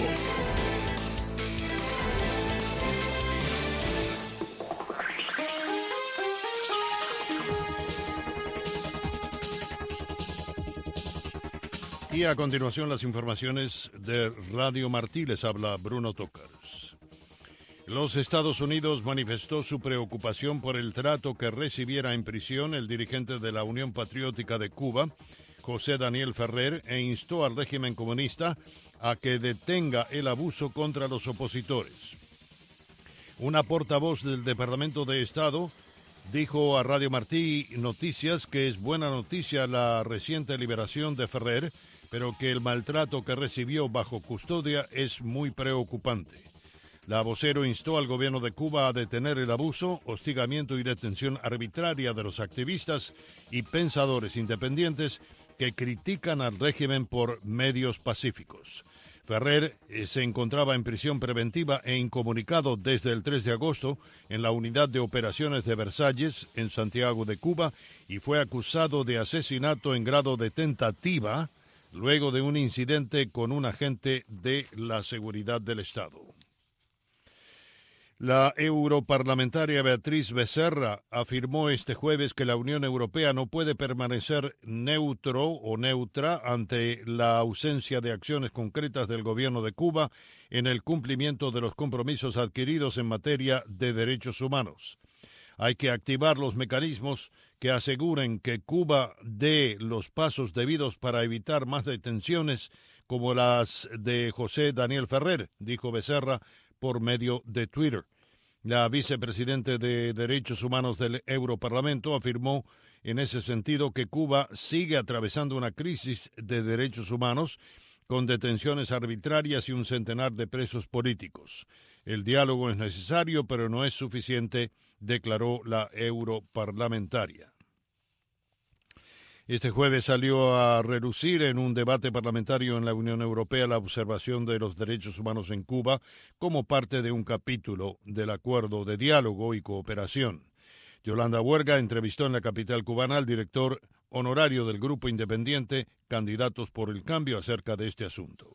Y a continuación las informaciones de Radio Martí. Les habla Bruno Tocars. Los Estados Unidos manifestó su preocupación por el trato que recibiera en prisión el dirigente de la Unión Patriótica de Cuba, José Daniel Ferrer, e instó al régimen comunista a que detenga el abuso contra los opositores. Una portavoz del Departamento de Estado dijo a Radio Martí Noticias que es buena noticia la reciente liberación de Ferrer, pero que el maltrato que recibió bajo custodia es muy preocupante. La vocero instó al gobierno de Cuba a detener el abuso, hostigamiento y detención arbitraria de los activistas y pensadores independientes que critican al régimen por medios pacíficos. Ferrer eh, se encontraba en prisión preventiva e incomunicado desde el tres de agosto en la unidad de operaciones de Versalles, en Santiago de Cuba, y fue acusado de asesinato en grado de tentativa luego de un incidente con un agente de la seguridad del Estado. La europarlamentaria Beatriz Becerra afirmó este jueves que la Unión Europea no puede permanecer neutro o neutra ante la ausencia de acciones concretas del gobierno de Cuba en el cumplimiento de los compromisos adquiridos en materia de derechos humanos. Hay que activar los mecanismos que aseguren que Cuba dé los pasos debidos para evitar más detenciones como las de José Daniel Ferrer, dijo Becerra por medio de Twitter. La vicepresidente de Derechos Humanos del Europarlamento afirmó en ese sentido que Cuba sigue atravesando una crisis de derechos humanos con detenciones arbitrarias y un centenar de presos políticos. El diálogo es necesario, pero no es suficiente, declaró la europarlamentaria. Este jueves salió a relucir en un debate parlamentario en la Unión Europea la observación de los derechos humanos en Cuba como parte de un capítulo del acuerdo de diálogo y cooperación. Yolanda Huerga entrevistó en la capital cubana al director honorario del Grupo Independiente Candidatos por el Cambio acerca de este asunto.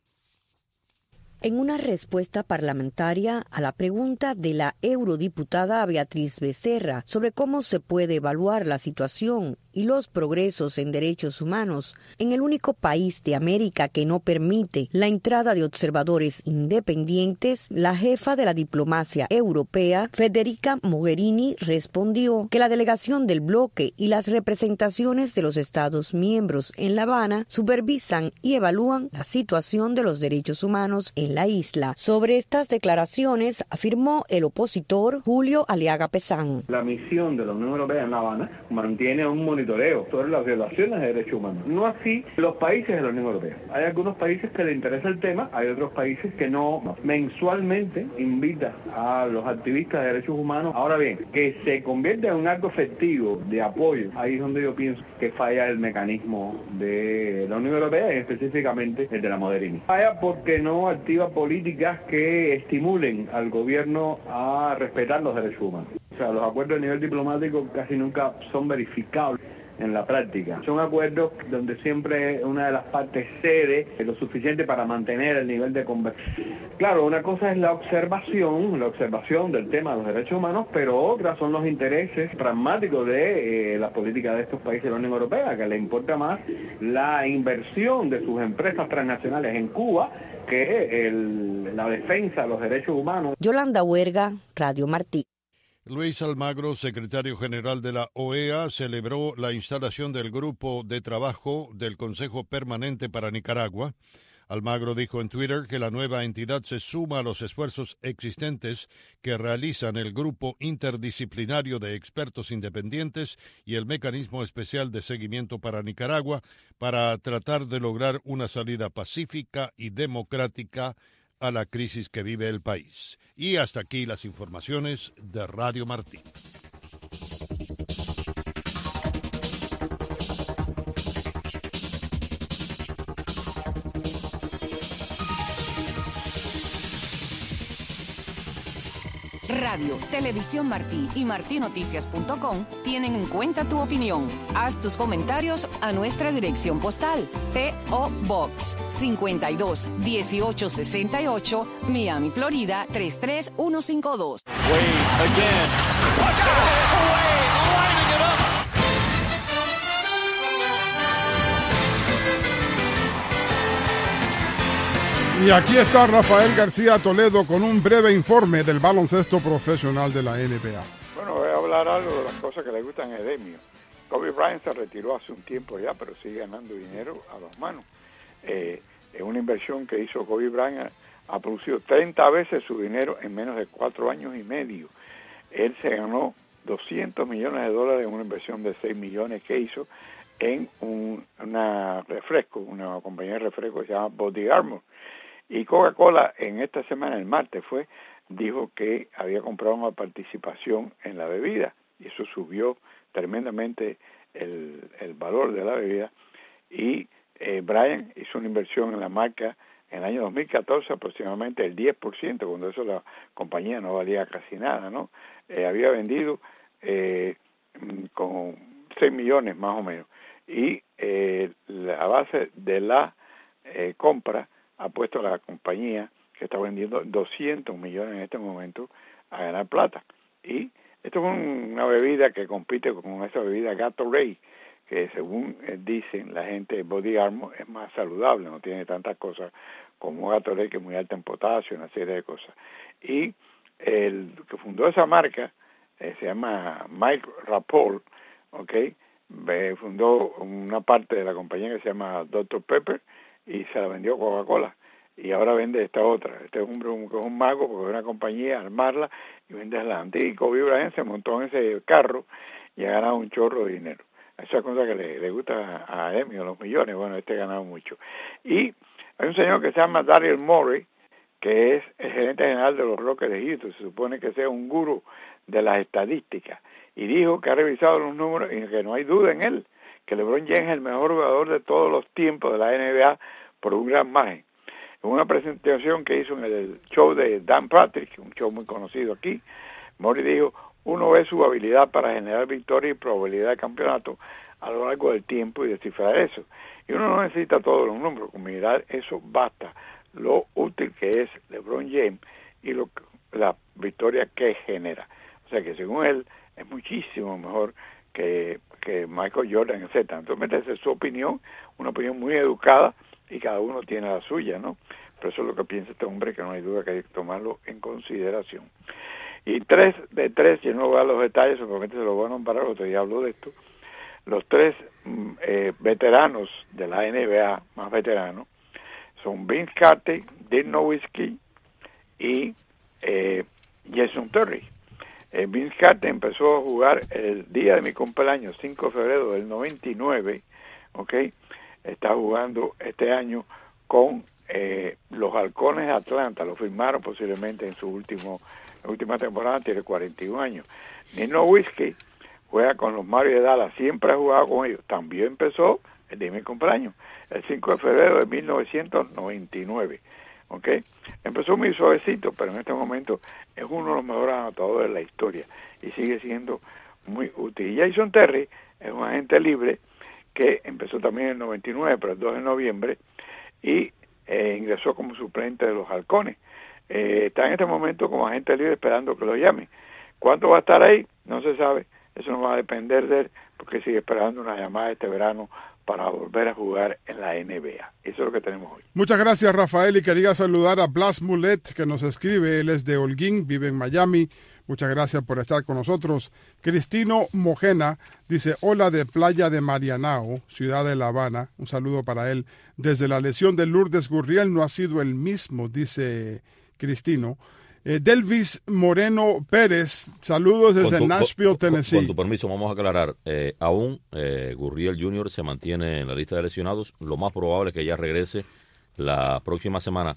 En una respuesta parlamentaria a la pregunta de la eurodiputada Beatriz Becerra sobre cómo se puede evaluar la situación y los progresos en derechos humanos en el único país de América que no permite la entrada de observadores independientes, la jefa de la diplomacia europea, Federica Mogherini, respondió que la delegación del bloque y las representaciones de los Estados miembros en La Habana supervisan y evalúan la situación de los derechos humanos en la isla. Sobre estas declaraciones afirmó el opositor Julio Aliaga Pesán. La misión de la Unión Europea en La Habana mantiene un monitoreo sobre las violaciones de derechos humanos. No así los países de la Unión Europea. Hay algunos países que les interesa el tema, hay otros países que no. Mensualmente invita a los activistas de derechos humanos. Ahora bien, que se convierta en un acto efectivo de apoyo, ahí es donde yo pienso que falla el mecanismo de la Unión Europea y específicamente el de la Mogherini. Falla porque no activa políticas que estimulen al gobierno a respetar los derechos humanos. O sea, los acuerdos a nivel diplomático casi nunca son verificables en la práctica. Son acuerdos donde siempre una de las partes cede lo suficiente para mantener el nivel de conversación. Claro, una cosa es la observación, la observación del tema de los derechos humanos, pero otra son los intereses pragmáticos de eh, la política de estos países de la Unión Europea, que le importa más la inversión de sus empresas transnacionales en Cuba que el, la defensa de los derechos humanos. Yolanda Huerga, Radio Martí. Luis Almagro, secretario general de la O E A, celebró la instalación del grupo de trabajo del Consejo Permanente para Nicaragua. Almagro dijo en Twitter que la nueva entidad se suma a los esfuerzos existentes que realizan el Grupo Interdisciplinario de Expertos Independientes y el Mecanismo Especial de Seguimiento para Nicaragua para tratar de lograr una salida pacífica y democrática a la crisis que vive el país. Y hasta aquí las informaciones de Radio Martí. Radio, Televisión Martí y martí noticias punto com tienen en cuenta tu opinión. Haz tus comentarios a nuestra dirección postal. P O. Box cincuenta y dos dieciocho sesenta y ocho, Miami, Florida tres tres uno cinco dos. Wade again. Watch out! Wade lining it up. Y aquí está Rafael García Toledo con un breve informe del baloncesto profesional de la N B A. Bueno, voy a hablar algo de las cosas que le gustan a Edemio. Kobe Bryant se retiró hace un tiempo ya, pero sigue ganando dinero a dos manos. Eh, es una inversión que hizo Kobe Bryant, ha producido treinta veces su dinero en menos de cuatro años y medio. Él se ganó doscientos millones de dólares en una inversión de seis millones que hizo en un una refresco, una compañía de refresco que se llama Body Armor. Y Coca-Cola en esta semana, el martes fue, dijo que había comprado una participación en la bebida y eso subió tremendamente el, el valor de la bebida. Y eh, Bryant hizo una inversión en la marca en el año dos mil catorce aproximadamente el diez por ciento, cuando eso la compañía no valía casi nada, ¿no? Eh, había vendido eh, con seis millones más o menos. Y eh, la base de la eh, compra ha puesto a la compañía que está vendiendo doscientos millones en este momento a ganar plata. Y esto es un, una bebida que compite con esa bebida Gatorade, que según dicen la gente de Body Armor es más saludable, no tiene tantas cosas como Gatorade, que es muy alta en potasio, una serie de cosas. Y el que fundó esa marca eh, se llama Mike Rapport, ¿ok? Eh, fundó una parte de la compañía que se llama doctor Pepper, y se la vendió Coca-Cola y ahora vende esta otra. Este es un, que es un mago porque es una compañía, armarla y venderla antes. Y Kobe Bryant se montó en ese carro y ha ganado un chorro de dinero. Esa es cosa que le, le gusta a Emio, los millones. Bueno, este ha ganado mucho. Y hay un señor que se llama Daryl Morey, que es el gerente general de los Rockets de Houston. Se supone que sea un gurú de las estadísticas y dijo que ha revisado los números y que no hay duda en él, que LeBron James es el mejor jugador de todos los tiempos de la N B A por un gran margen. En una presentación que hizo en el show de Dan Patrick, un show muy conocido aquí, Mori dijo, uno ve su habilidad para generar victoria y probabilidad de campeonato a lo largo del tiempo y descifrar eso. Y uno no necesita todos los números, con mirar eso basta, lo útil que es LeBron James y lo, la victoria que genera. O sea que según él es muchísimo mejor que, que Michael Jordan, etcétera. Entonces esa es su opinión, una opinión muy educada y cada uno tiene la suya, ¿no? Pero eso es lo que piensa este hombre, que no hay duda que hay que tomarlo en consideración. Y tres de tres, yo no voy a los detalles, simplemente se los voy a nombrar, otro día hablo de esto. Los tres eh, veteranos de la N B A, más veteranos, son Vince Carter, Dirk Nowitzki y eh, Jason Terry. Eh, Vince Carter empezó a jugar el día de mi cumpleaños, cinco de febrero del noventa y nueve, ¿ok? Está jugando este año con eh, los Halcones de Atlanta, lo firmaron posiblemente en su último última temporada, tiene cuarenta y un años. Dirk Nowitzki juega con los Mavericks de Dallas, siempre ha jugado con ellos, también empezó el día de mi cumpleaños, el cinco de febrero de mil novecientos noventa y nueve, ¿ok? Empezó muy suavecito, pero en este momento es uno de los mejores anotadores de la historia y sigue siendo muy útil. Y Jason Terry es un agente libre que empezó también en el noventa y nueve, pero el dos de noviembre, y eh, ingresó como suplente de los Halcones. Eh, está en este momento como agente libre esperando que lo llamen. ¿Cuánto va a estar ahí? No se sabe. Eso no va a depender de él, porque sigue esperando una llamada este verano para volver a jugar en la N B A. Eso es lo que tenemos hoy. Muchas gracias, Rafael, y quería saludar a Blas Mulet, que nos escribe. Él es de Holguín, vive en Miami. Muchas gracias por estar con nosotros. Cristino Mojena dice, hola de Playa de Marianao, ciudad de La Habana. Un saludo para él. Desde la lesión de Lourdes Gurriel no ha sido el mismo, dice Cristino. Eh, Delvis Moreno Pérez, saludos desde tu, Nashville, con, Tennessee. Con tu permiso, vamos a aclarar. Eh, aún eh, Gurriel junior se mantiene en la lista de lesionados. Lo más probable es que ya regrese la próxima semana.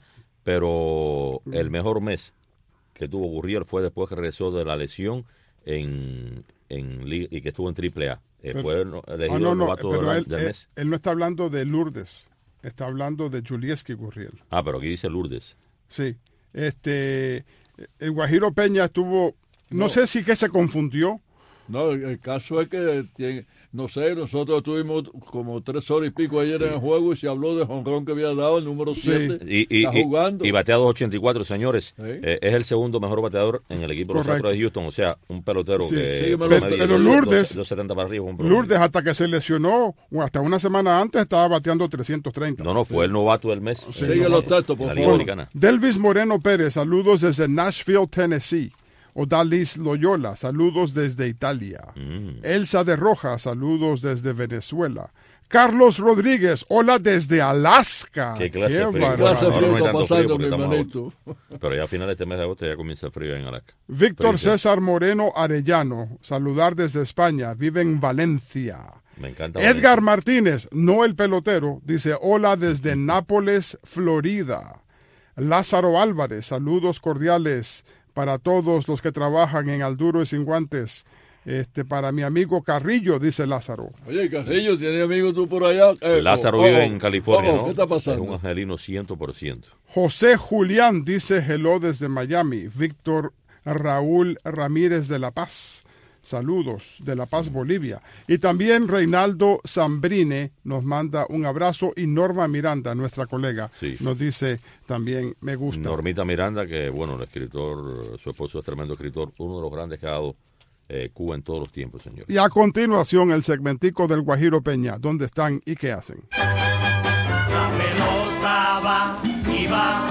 Pero mm. el mejor mes que tuvo Gurriel fue después que regresó de la lesión en, en y que estuvo en triple A. Eh, pero, fue elegido ah, no, no, novato pero del, él, del él, mes. Él no está hablando de Lourdes, está hablando de Julieski Gurriel. Ah, pero aquí dice Lourdes. Sí. Este, el Guajiro Peña estuvo, no, no sé si que se confundió. No, el caso es que, tiene, no sé, nosotros estuvimos como tres horas y pico ayer sí. en el juego y se habló de jonrón que había dado el número siete. Sí. Y, y, está jugando. Y, y batea dos ochenta y cuatro, señores. ¿Sí? Eh, es el segundo mejor bateador en el equipo Correcto. de los Astros de Houston. O sea, un pelotero sí. que... Sí, pero, pero Lourdes, dos setenta para arriba, Lourdes, hasta que se lesionó, hasta una semana antes, estaba bateando trescientos treinta. No, no, fue sí. el novato del mes. Sí, Sigue los textos, por favor. Delvis Moreno Pérez, saludos desde Nashville, Tennessee. Odalis Loyola, saludos desde Italia. Mm. Elsa de Rojas, saludos desde Venezuela. Carlos Rodríguez, hola desde Alaska. Qué clase de frío. ¿Qué clase de frío está pasando, mi hermanito? Pero ya a finales de este mes de agosto ya comienza el frío en Alaska. Víctor César Moreno Arellano, saludar desde España, vive en Valencia. Me encanta. Edgar Valencia. Martínez, no el pelotero, dice hola desde Nápoles, Florida. Lázaro Álvarez, saludos cordiales para todos los que trabajan en Al Duro y Sin Guantes. Este, para mi amigo Carrillo, dice Lázaro. Oye, Carrillo, ¿tienes amigos tú por allá? Eh, Lázaro oh, vive oh, en California, oh, ¿no? ¿Qué está pasando? Es un angelino cien por ciento. José Julián dice hello desde Miami. Víctor Raúl Ramírez de La Paz. Saludos de La Paz, Bolivia. Y también Reinaldo Zambrine nos manda un abrazo y Norma Miranda, nuestra colega, sí. nos dice también me gusta. Normita Miranda, que bueno, el escritor, su esposo es tremendo escritor, uno de los grandes que ha dado eh, Cuba en todos los tiempos, señor. Y a continuación el segmentico del Guajiro Peña, ¿dónde están y qué hacen? La pelota va y va,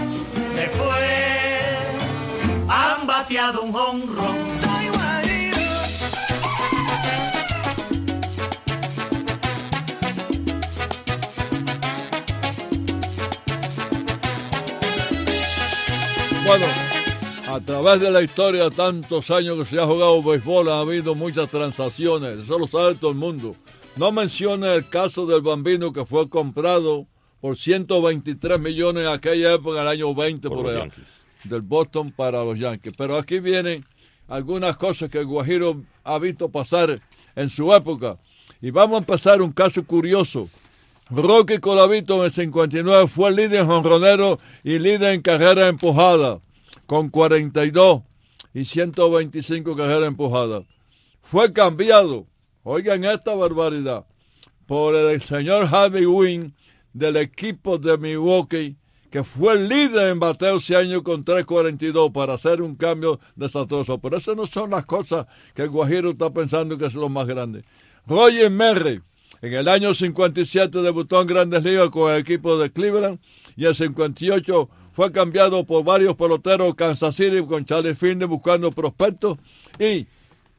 después han bateado un jonrón. Bueno, a través de la historia, tantos años que se ha jugado béisbol, ha habido muchas transacciones, eso lo sabe todo el mundo. No menciona el caso del Bambino que fue comprado por ciento veintitrés millones en aquella época, en el año veinte, por, por allá, Yankees. Del Boston para los Yankees. Pero aquí vienen algunas cosas que el Guajiro ha visto pasar en su época. Y vamos a empezar un caso curioso. Rocky Colavito en el cincuenta y nueve fue líder en jonronero y líder en carrera empujada, con cuarenta y dos y ciento veinticinco carreras empujadas. Fue cambiado, oigan esta barbaridad, por el señor Harvey Wynn del equipo de Milwaukee, que fue el líder en bateo ese año con tres cuarenta y dos para hacer un cambio desastroso. Pero esas no son las cosas que el Guajiro está pensando que es lo más grande. Roger Merry, en el año cincuenta y siete debutó en Grandes Ligas con el equipo de Cleveland y en el cincuenta y ocho fue cambiado por varios peloteros Kansas City con Charlie Finney buscando prospectos y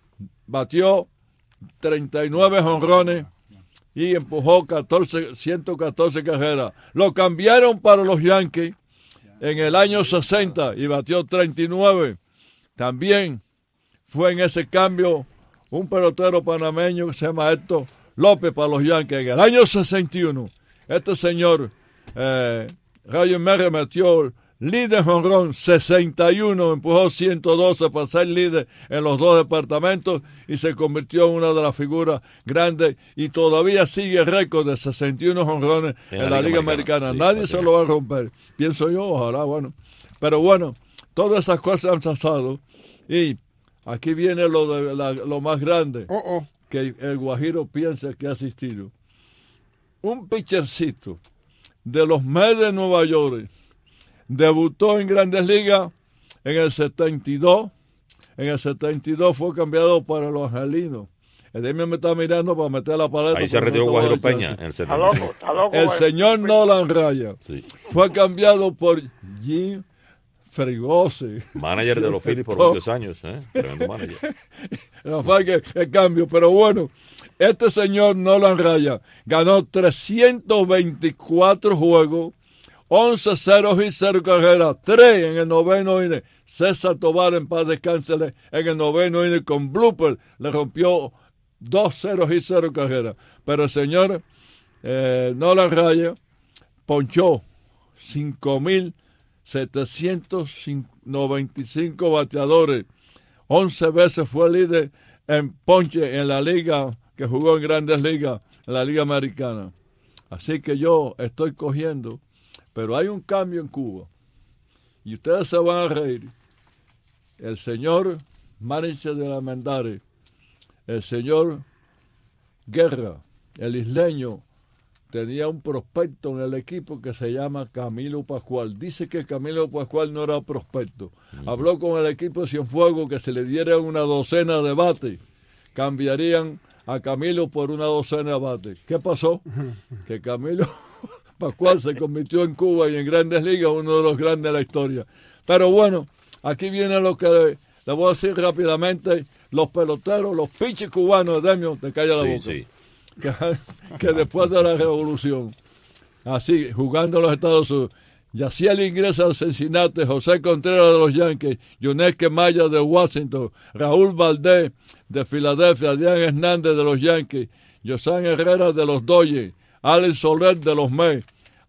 batió treinta y nueve jonrones y empujó catorce, ciento catorce carreras. Lo cambiaron para los Yankees en el año sesenta y batió treinta y nueve. También fue en ese cambio un pelotero panameño que se llama Héctor López para los Yankees. En el año sesenta y uno, este señor eh, Roger Merry metió líder jonrón sesenta y uno, empujó ciento doce para ser líder en los dos departamentos y se convirtió en una de las figuras grandes y todavía sigue el récord de sesenta y uno jonrones en, en la, la Liga Americana. Americana. Sí, nadie se lo va a romper, pienso yo, ojalá, bueno. Pero bueno, todas esas cosas han pasado y aquí viene lo, de la, lo más grande. Oh, oh. Que el Guajiro piensa que ha asistido. Un pitchercito de los Mets de Nueva York debutó en Grandes Ligas en el setenta y dos. En el setenta y dos fue cambiado para los Angelinos. El Demian me está mirando para meter la paleta. Ahí se retiró no Guajiro Peña en el setenta y cinco. Está loco, está loco, el señor Nolan Ryan sí. fue cambiado por Jim Fregosi. Manager de los Phillies por muchos años, ¿eh? Tremendo manager. No fue que el cambio, pero bueno, este señor Nolan Ryan ganó trescientos veinticuatro juegos, once ceros y cero carreras, tres en el noveno inning. César Tobar, en paz descanse, en el noveno inning con blooper, le rompió dos ceros y cero carreras. Pero el señor eh, Nolan Ryan ponchó cinco mil setecientos noventa y cinco bateadores, once veces fue líder en ponche en la liga que jugó en Grandes Ligas, en la Liga Americana. Así que yo estoy cogiendo, pero hay un cambio en Cuba y ustedes se van a reír. el señor Mariche de la Mendare, el señor Guerra, el isleño, tenía un prospecto en el equipo que se llama Camilo Pascual. Dice que Camilo Pascual no era prospecto. Uh-huh. Habló con el equipo de Cienfuegos que se le dieran una docena de bates. Cambiarían a Camilo por una docena de bates. ¿Qué pasó? Que Camilo Pascual se convirtió en Cuba y en Grandes Ligas uno de los grandes de la historia. Pero bueno, aquí viene lo que le, le voy a decir rápidamente. Los peloteros, los pinches cubanos, Demio, te calla la sí, boca. Sí. Que, que después de la revolución, así, jugando en los Estados Unidos, Yaciel ingresa al Cincinnati, José Contreras de los Yankees, Yoneque Maya de Washington, Raúl Valdés de Filadelfia, Adrián Hernández de los Yankees, Josán Herrera de los Dodgers, Alex Soler de los Mets,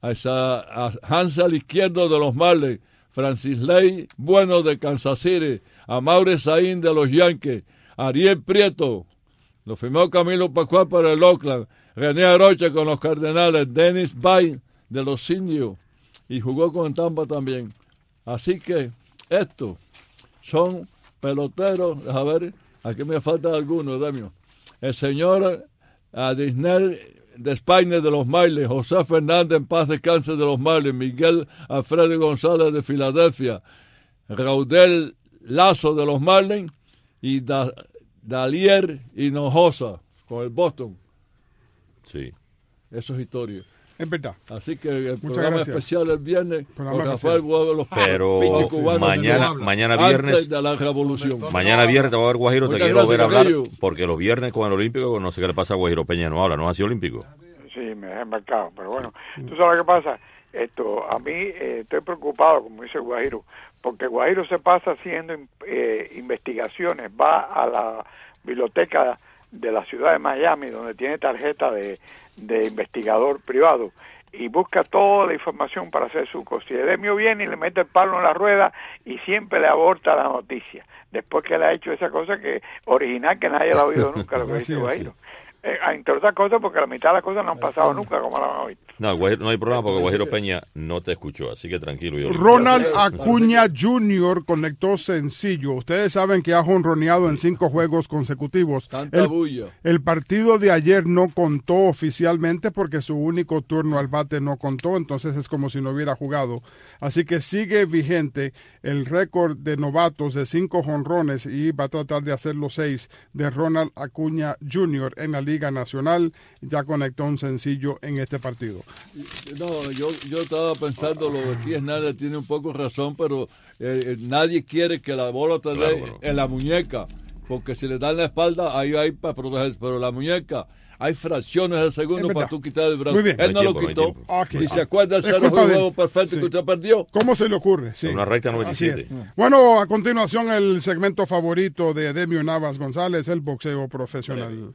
a Hansel Izquierdo de los Marlins, Francis Ley Bueno de Kansas City, a Maure Saín de los Yankees, Ariel Prieto, lo firmó Camilo Pascual para el Oakland, René Arocha con los Cardenales, Dennis Bay de los Indios y jugó con Tampa también. Así que estos son peloteros. A ver, aquí me falta alguno, Demio. El señor Adisner de España de los Marlins, José Fernández en paz descanse de los Marlins, Miguel Alfredo González de Filadelfia, Raudel Lazo de los Marlins y da, Dalier Hinojosa con el Boston. Sí. Eso es historia. Es verdad. Así que el Muchas programa gracias. especial el viernes Programa con Rafael Guajo, los Pero pinches cubanos mañana, de- mañana antes viernes, de la revolución. mañana viernes te voy a ver Guajiro, te Muchas quiero ver gracias, hablar, Caballo. porque los viernes con el Olímpico, no sé qué le pasa a Guajiro Peña, no habla, no es así olímpico. Sí, me dejé embarcado, pero bueno, tú sabes lo que pasa. Esto, a mí eh, estoy preocupado, como dice Guajiro, porque Guajiro se pasa haciendo eh, investigaciones, va a la biblioteca de la ciudad de Miami, donde tiene tarjeta de, de investigador privado, y busca toda la información para hacer su cosa. Y Edemio viene y le mete el palo en la rueda y siempre le aborta la noticia, después que le ha hecho esa cosa que original que nadie la ha oído nunca, lo que dice Guajiro. Eh, entre otras cosas porque la mitad de las cosas no han pasado nunca como la han oído. No, Guajiro, no hay problema porque Guajiro Peña no te escuchó, así que tranquilo. Yo Ronald Acuña junior conectó sencillo. Ustedes saben que ha jonroneado en cinco juegos consecutivos. Tanta El, bulla. el partido de ayer no contó oficialmente porque su único turno al bate no contó, entonces es como si no hubiera jugado. Así que sigue vigente el récord de novatos de cinco jonrones y va a tratar de hacer los seis de Ronald Acuña junior en la Liga Nacional. Ya conectó un sencillo en este partido. No, yo, yo estaba pensando, lo de aquí Hernández tiene un poco razón, pero eh, eh, nadie quiere que la bola te dé Claro, bueno. en la muñeca, porque si le dan la espalda, ahí hay para proteger, pero la muñeca, hay fracciones de segundo para tú quitar el brazo. Muy bien. Él no, No hay lo tiempo, no hay quitó. tiempo. Okay. Y se acuerda de Es ser el culpa de él. juego perfecto Sí. que usted perdió. ¿Cómo se le ocurre? Sí. Una recta noventa y Así siete. es. Bueno, a continuación el segmento favorito de Edemio Navas González, el boxeo profesional.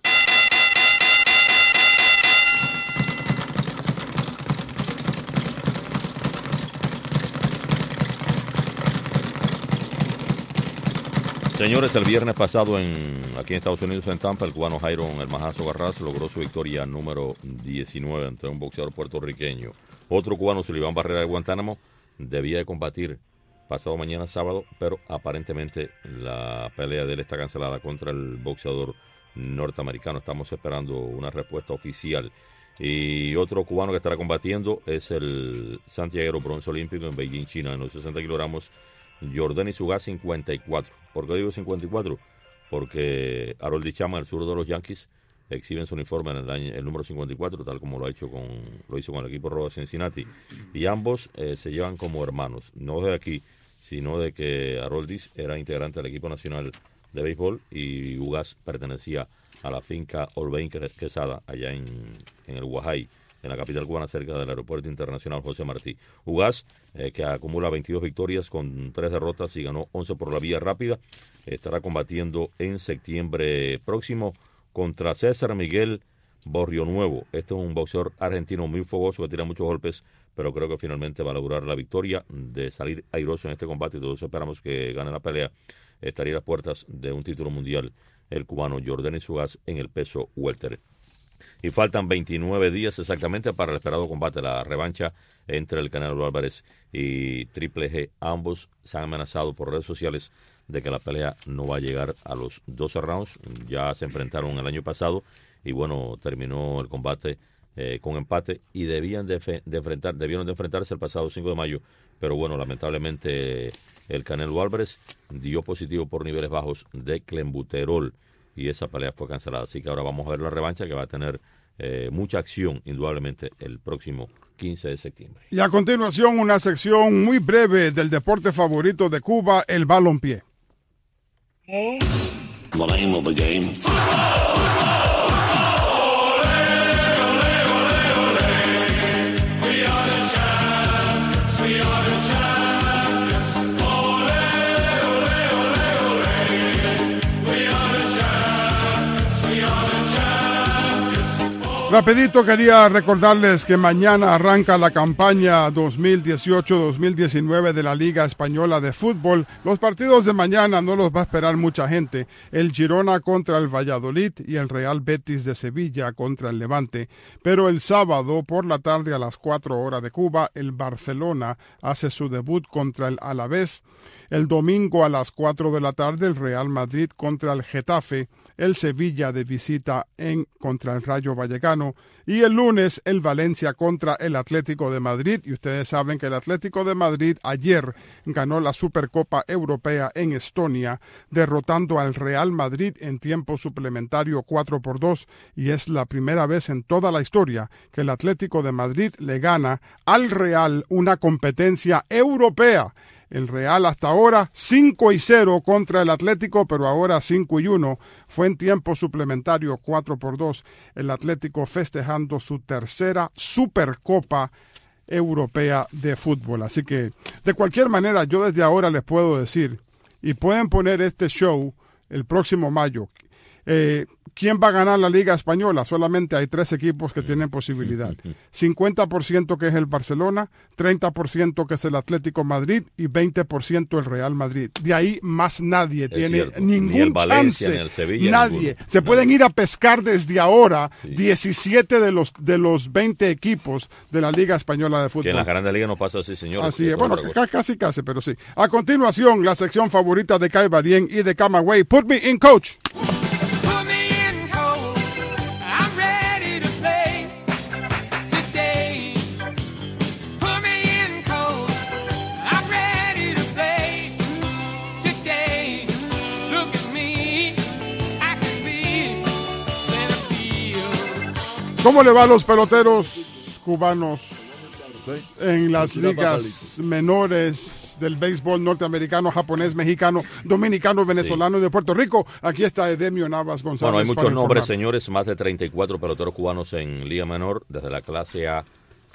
Señores, el viernes pasado en aquí en Estados Unidos, en Tampa, el cubano Jairon El Majazo Garraz logró su victoria número diecinueve ante un boxeador puertorriqueño. Otro cubano, Sullivan Barrera de Guantánamo, debía de combatir pasado mañana sábado, pero aparentemente la pelea de él está cancelada contra el boxeador norteamericano. Estamos esperando una respuesta oficial. Y otro cubano que estará combatiendo es el santiaguero bronce olímpico en Beijing, China, en los sesenta kilogramos, Jordani Zugás, cincuenta y cuatro. ¿Por qué digo cincuenta y cuatro? Porque Harold Chama, el sur de los Yankees, exhibe en su uniforme en el, año, el número cincuenta y cuatro, tal como lo ha hecho con lo hizo con el equipo rojo de Cincinnati. Y ambos eh, se llevan como hermanos, no de aquí, sino de que Haroldis era integrante del equipo nacional de béisbol y Ugas pertenecía a la finca Olvein Quesada, allá en, en el Guajay, en la capital cubana, cerca del Aeropuerto Internacional José Martí. Ugas, eh, que acumula veintidós victorias con tres derrotas y ganó once por la vía rápida, estará combatiendo en septiembre próximo contra César Miguel Borrionuevo. Este es un boxeador argentino muy fogoso que tira muchos golpes, pero creo que finalmente va a lograr la victoria de salir airoso en este combate y todos esperamos que gane la pelea. Estaría a las puertas de un título mundial el cubano Jordani Zugás en el peso welter. Y faltan veintinueve días exactamente para el esperado combate, la revancha entre el Canelo Álvarez y Triple G. Ambos se han amenazado por redes sociales de que la pelea no va a llegar a los doce rounds. Ya se enfrentaron el año pasado y bueno, terminó el combate eh, con empate y debían de, fe, de enfrentar, debieron de enfrentarse el pasado cinco de mayo, pero bueno, lamentablemente el Canelo Álvarez dio positivo por niveles bajos de clenbuterol y esa pelea fue cancelada. Así que ahora vamos a ver la revancha, que va a tener eh, mucha acción, indudablemente, el próximo quince de septiembre. Y a continuación, una sección muy breve del deporte favorito de Cuba, el balompié. The name of the game. Rapidito quería recordarles que mañana arranca la campaña dos mil dieciocho dos mil diecinueve de la Liga Española de Fútbol. Los partidos de mañana no los va a esperar mucha gente. El Girona contra el Valladolid y el Real Betis de Sevilla contra el Levante. Pero el sábado por la tarde a las cuatro horas de Cuba, el Barcelona hace su debut contra el Alavés. El domingo a las cuatro de la tarde, el Real Madrid contra el Getafe, el Sevilla de visita en contra el Rayo Vallecano y el lunes el Valencia contra el Atlético de Madrid. Y ustedes saben que el Atlético de Madrid ayer ganó la Supercopa Europea en Estonia, derrotando al Real Madrid en tiempo suplementario cuatro por dos, y es la primera vez en toda la historia que el Atlético de Madrid le gana al Real una competencia europea. El Real hasta ahora cinco y cero contra el Atlético, pero ahora cinco y uno. Fue en tiempo suplementario cuatro por dos. El Atlético festejando su tercera Supercopa Europea de fútbol. Así que, de cualquier manera, yo desde ahora les puedo decir, y pueden poner este show el próximo mayo. Eh, ¿Quién va a ganar la Liga Española? Solamente hay tres equipos que tienen posibilidad. cincuenta por ciento que es el Barcelona, treinta por ciento que es el Atlético Madrid y veinte por ciento el Real Madrid. De ahí más nadie es tiene cierto. ningún ni el Valencia, chance. Ni el Sevilla, nadie. Ninguno. Se pueden ir a pescar desde ahora sí. diecisiete de los de los veinte equipos de la Liga Española de Fútbol. Que en la Grande Liga no pasa así, señor. Así es. Bueno, c- casi, casi, pero sí. A continuación, la sección favorita de Kai Barien y de Camagüey. Put me in, coach. ¿Cómo le va a los peloteros cubanos en las ligas menores del béisbol norteamericano, japonés, mexicano, dominicano, venezolano sí. y de Puerto Rico? Aquí está Edemio Navas González. Bueno, hay muchos nombres, informar. señores, más de treinta y cuatro peloteros cubanos en liga menor, desde la clase A,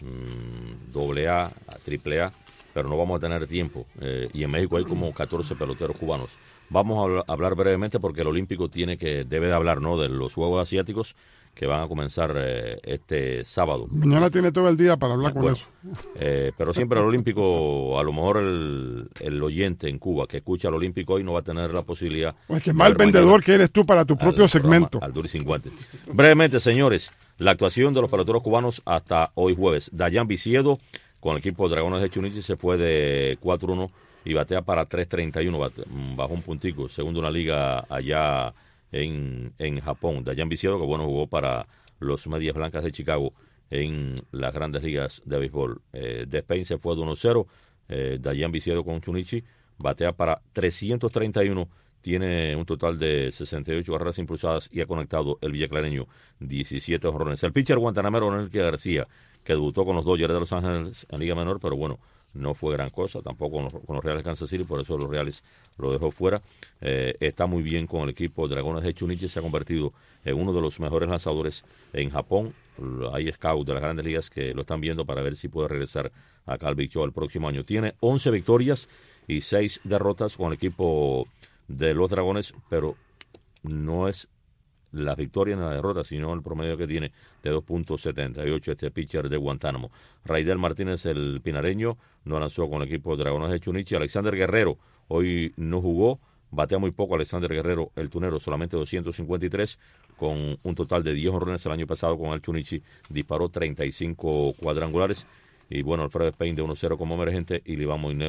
mmm, doble A, a triple A, pero no vamos a tener tiempo. Eh, y en México hay como catorce peloteros cubanos. Vamos a hablar brevemente porque el Olímpico tiene que debe de hablar, ¿no?, de los Juegos Asiáticos que van a comenzar eh, este sábado. Mañana tiene todo el día para hablar con bueno, eso. Eh, pero siempre el Olímpico, a lo mejor el, el oyente en Cuba que escucha el Olímpico hoy no va a tener la posibilidad. Pues que mal vendedor que eres tú para tu propio segmento. Programa, al Duri sin guantes. Brevemente, señores, la actuación de los peloteros cubanos hasta hoy jueves. Dayan Viciedo con el equipo de Dragones de Chunichi se fue de cuatro uno y batea para tres treinta y uno, bajó un puntico, segundo en la liga allá en, en Japón. Dayan Viciedo, que bueno, jugó para los Medias Blancas de Chicago en las grandes ligas de béisbol. Eh, Despain se fue de uno cero, eh, Dayan Viciedo con Chunichi batea para trescientos treinta y uno, tiene un total de sesenta y ocho carreras impulsadas y ha conectado el villaclareño diecisiete jonrones. El pitcher guantanamero Enrique García, que debutó con los Dodgers de Los Ángeles en Liga Menor, pero bueno, no fue gran cosa, tampoco con los, con los Reales de Kansas City, por eso los Reales lo dejó fuera. Eh, está muy bien con el equipo Dragones de Chunichi, se ha convertido en uno de los mejores lanzadores en Japón. Hay scouts de las grandes ligas que lo están viendo para ver si puede regresar acá al Big Show el próximo año. Tiene once victorias y seis derrotas con el equipo de los Dragones, pero no es la victoria en la derrota, sino el promedio que tiene de dos punto setenta y ocho este pitcher de Guantánamo. Raidel Martínez, el pinareño, no lanzó con el equipo de Dragones de Chunichi. Alexander Guerrero hoy no jugó, batea muy poco Alexander Guerrero, el tunero, solamente doscientos cincuenta y tres, con un total de diez jonrones el año pasado con el Chunichi, disparó treinta y cinco cuadrangulares. Y bueno, Alfredo Spain de uno cero como emergente y Liván Moinelo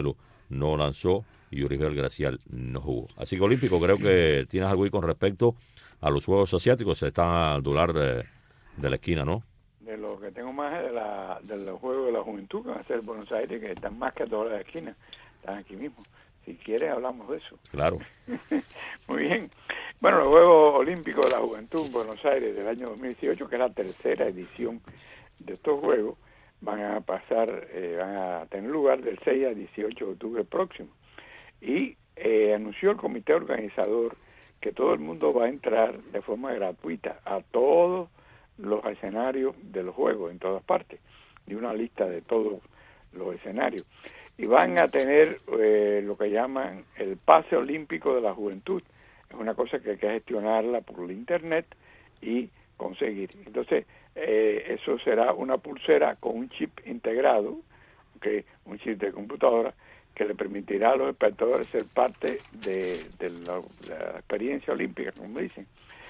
no lanzó y Yuribel Gracial no jugó. Así que Olímpico, creo que tienes algo ahí con respecto a los Juegos Asiáticos, se están al dólar de, de la esquina, ¿no? De lo que tengo más es de, la, de los Juegos de la Juventud que van a ser en Buenos Aires, que están más que a dólar de la esquina, están aquí mismo. Si quieres hablamos de eso. Claro. Muy bien. Bueno, los Juegos Olímpicos de la Juventud en Buenos Aires del año dos mil dieciocho, que es la tercera edición de estos Juegos, van a pasar, eh, van a tener lugar del seis al dieciocho de octubre próximo. Y eh, anunció el comité organizador que todo el mundo va a entrar de forma gratuita a todos los escenarios de los Juegos en todas partes, y una lista de todos los escenarios. Y van a tener eh, lo que llaman el pase olímpico de la juventud. Es una cosa que hay que gestionarla por el internet y conseguir. Entonces, eh, eso será una pulsera con un chip integrado, okay, un chip de computadora, que le permitirá a los espectadores ser parte de, de, la, de la experiencia olímpica, como dicen.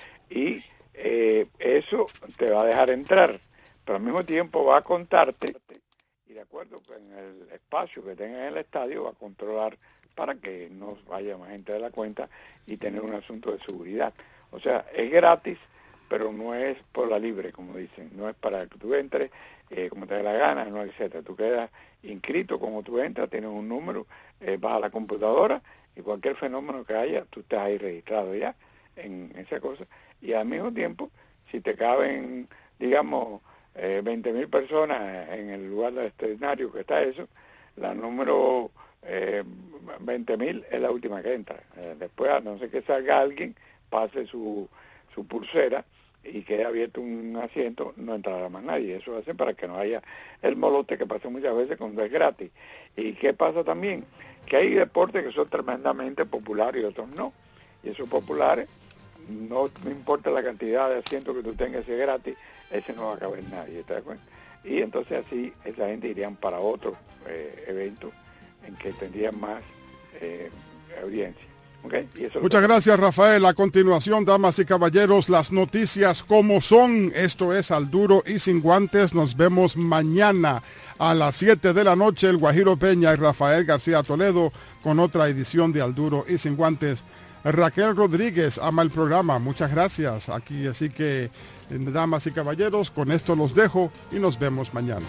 Y eh, eso te va a dejar entrar, pero al mismo tiempo va a contarte, y de acuerdo con el espacio que tenga en el estadio, va a controlar para que no vaya más gente de la cuenta y tener un asunto de seguridad. O sea, es gratis, pero no es por la libre, como dicen, no es para que tú entres eh, como te dé la gana, no, etcétera. Tú quedas inscrito como tú entras, tienes un número, eh, vas a la computadora y cualquier fenómeno que haya, tú estás ahí registrado ya en esa cosa. Y al mismo tiempo, si te caben, digamos, eh, veinte mil personas en el lugar del escenario que está eso, la número eh, veinte mil es la última que entra. Eh, después, a no ser que salga alguien, pase su, su pulsera y quede abierto un asiento, no entrará más nadie. Eso hacen para que no haya el molote que pasa muchas veces cuando es gratis. ¿Y qué pasa también? Que hay deportes que son tremendamente populares y otros no. Y esos populares, no, no importa la cantidad de asientos que tú tengas, si es gratis, ese no va a caber nadie, ¿te das cuenta? Y entonces así esa gente irían para otros eh, eventos en que tendrían más eh, audiencia. Okay, y eso Muchas gracias, Rafael. A continuación, damas y caballeros, las noticias como son. Esto es Al Duro y Sin Guantes. Nos vemos mañana a las siete de la noche. El Guajiro Peña y Rafael García Toledo con otra edición de Al Duro y Sin Guantes. Raquel Rodríguez ama el programa. Muchas gracias. Aquí, así que, damas y caballeros, con esto los dejo y nos vemos mañana.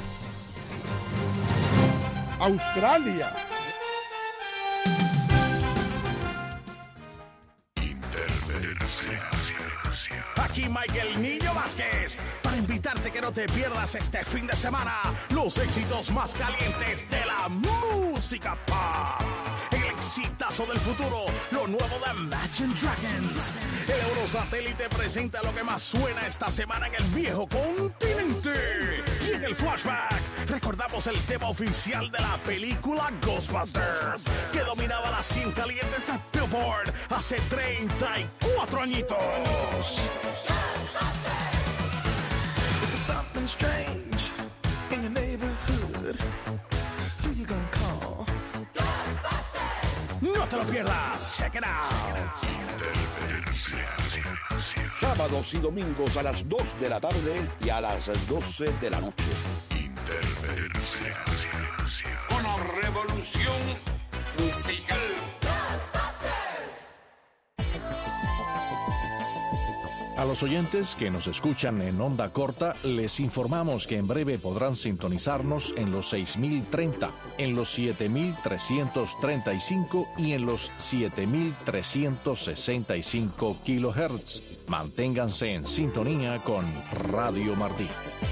Australia. Aquí Michael Niño Vázquez para invitarte que no te pierdas este fin de semana los éxitos más calientes de la música pop. El exitazo del futuro, lo nuevo de Imagine Dragons. El Eurosatélite presenta lo que más suena esta semana en el viejo continente. Y en el flashback recordamos el tema oficial de la película Ghostbusters, que dominaba las cien calientes de Billboard hace treinta y cuatro añitos. Something strange in your neighborhood. Who you gonna call? Ghostbusters. No te lo pierdas. Check it out. Sábados y domingos a las dos de la tarde y a las doce de la noche. Interferencia. Una revolución musical. A los oyentes que nos escuchan en onda corta, les informamos que en breve podrán sintonizarnos en los seis mil treinta, en los siete mil trescientos treinta y cinco y en los siete mil trescientos sesenta y cinco kilohertz. Manténganse en sintonía con Radio Martí.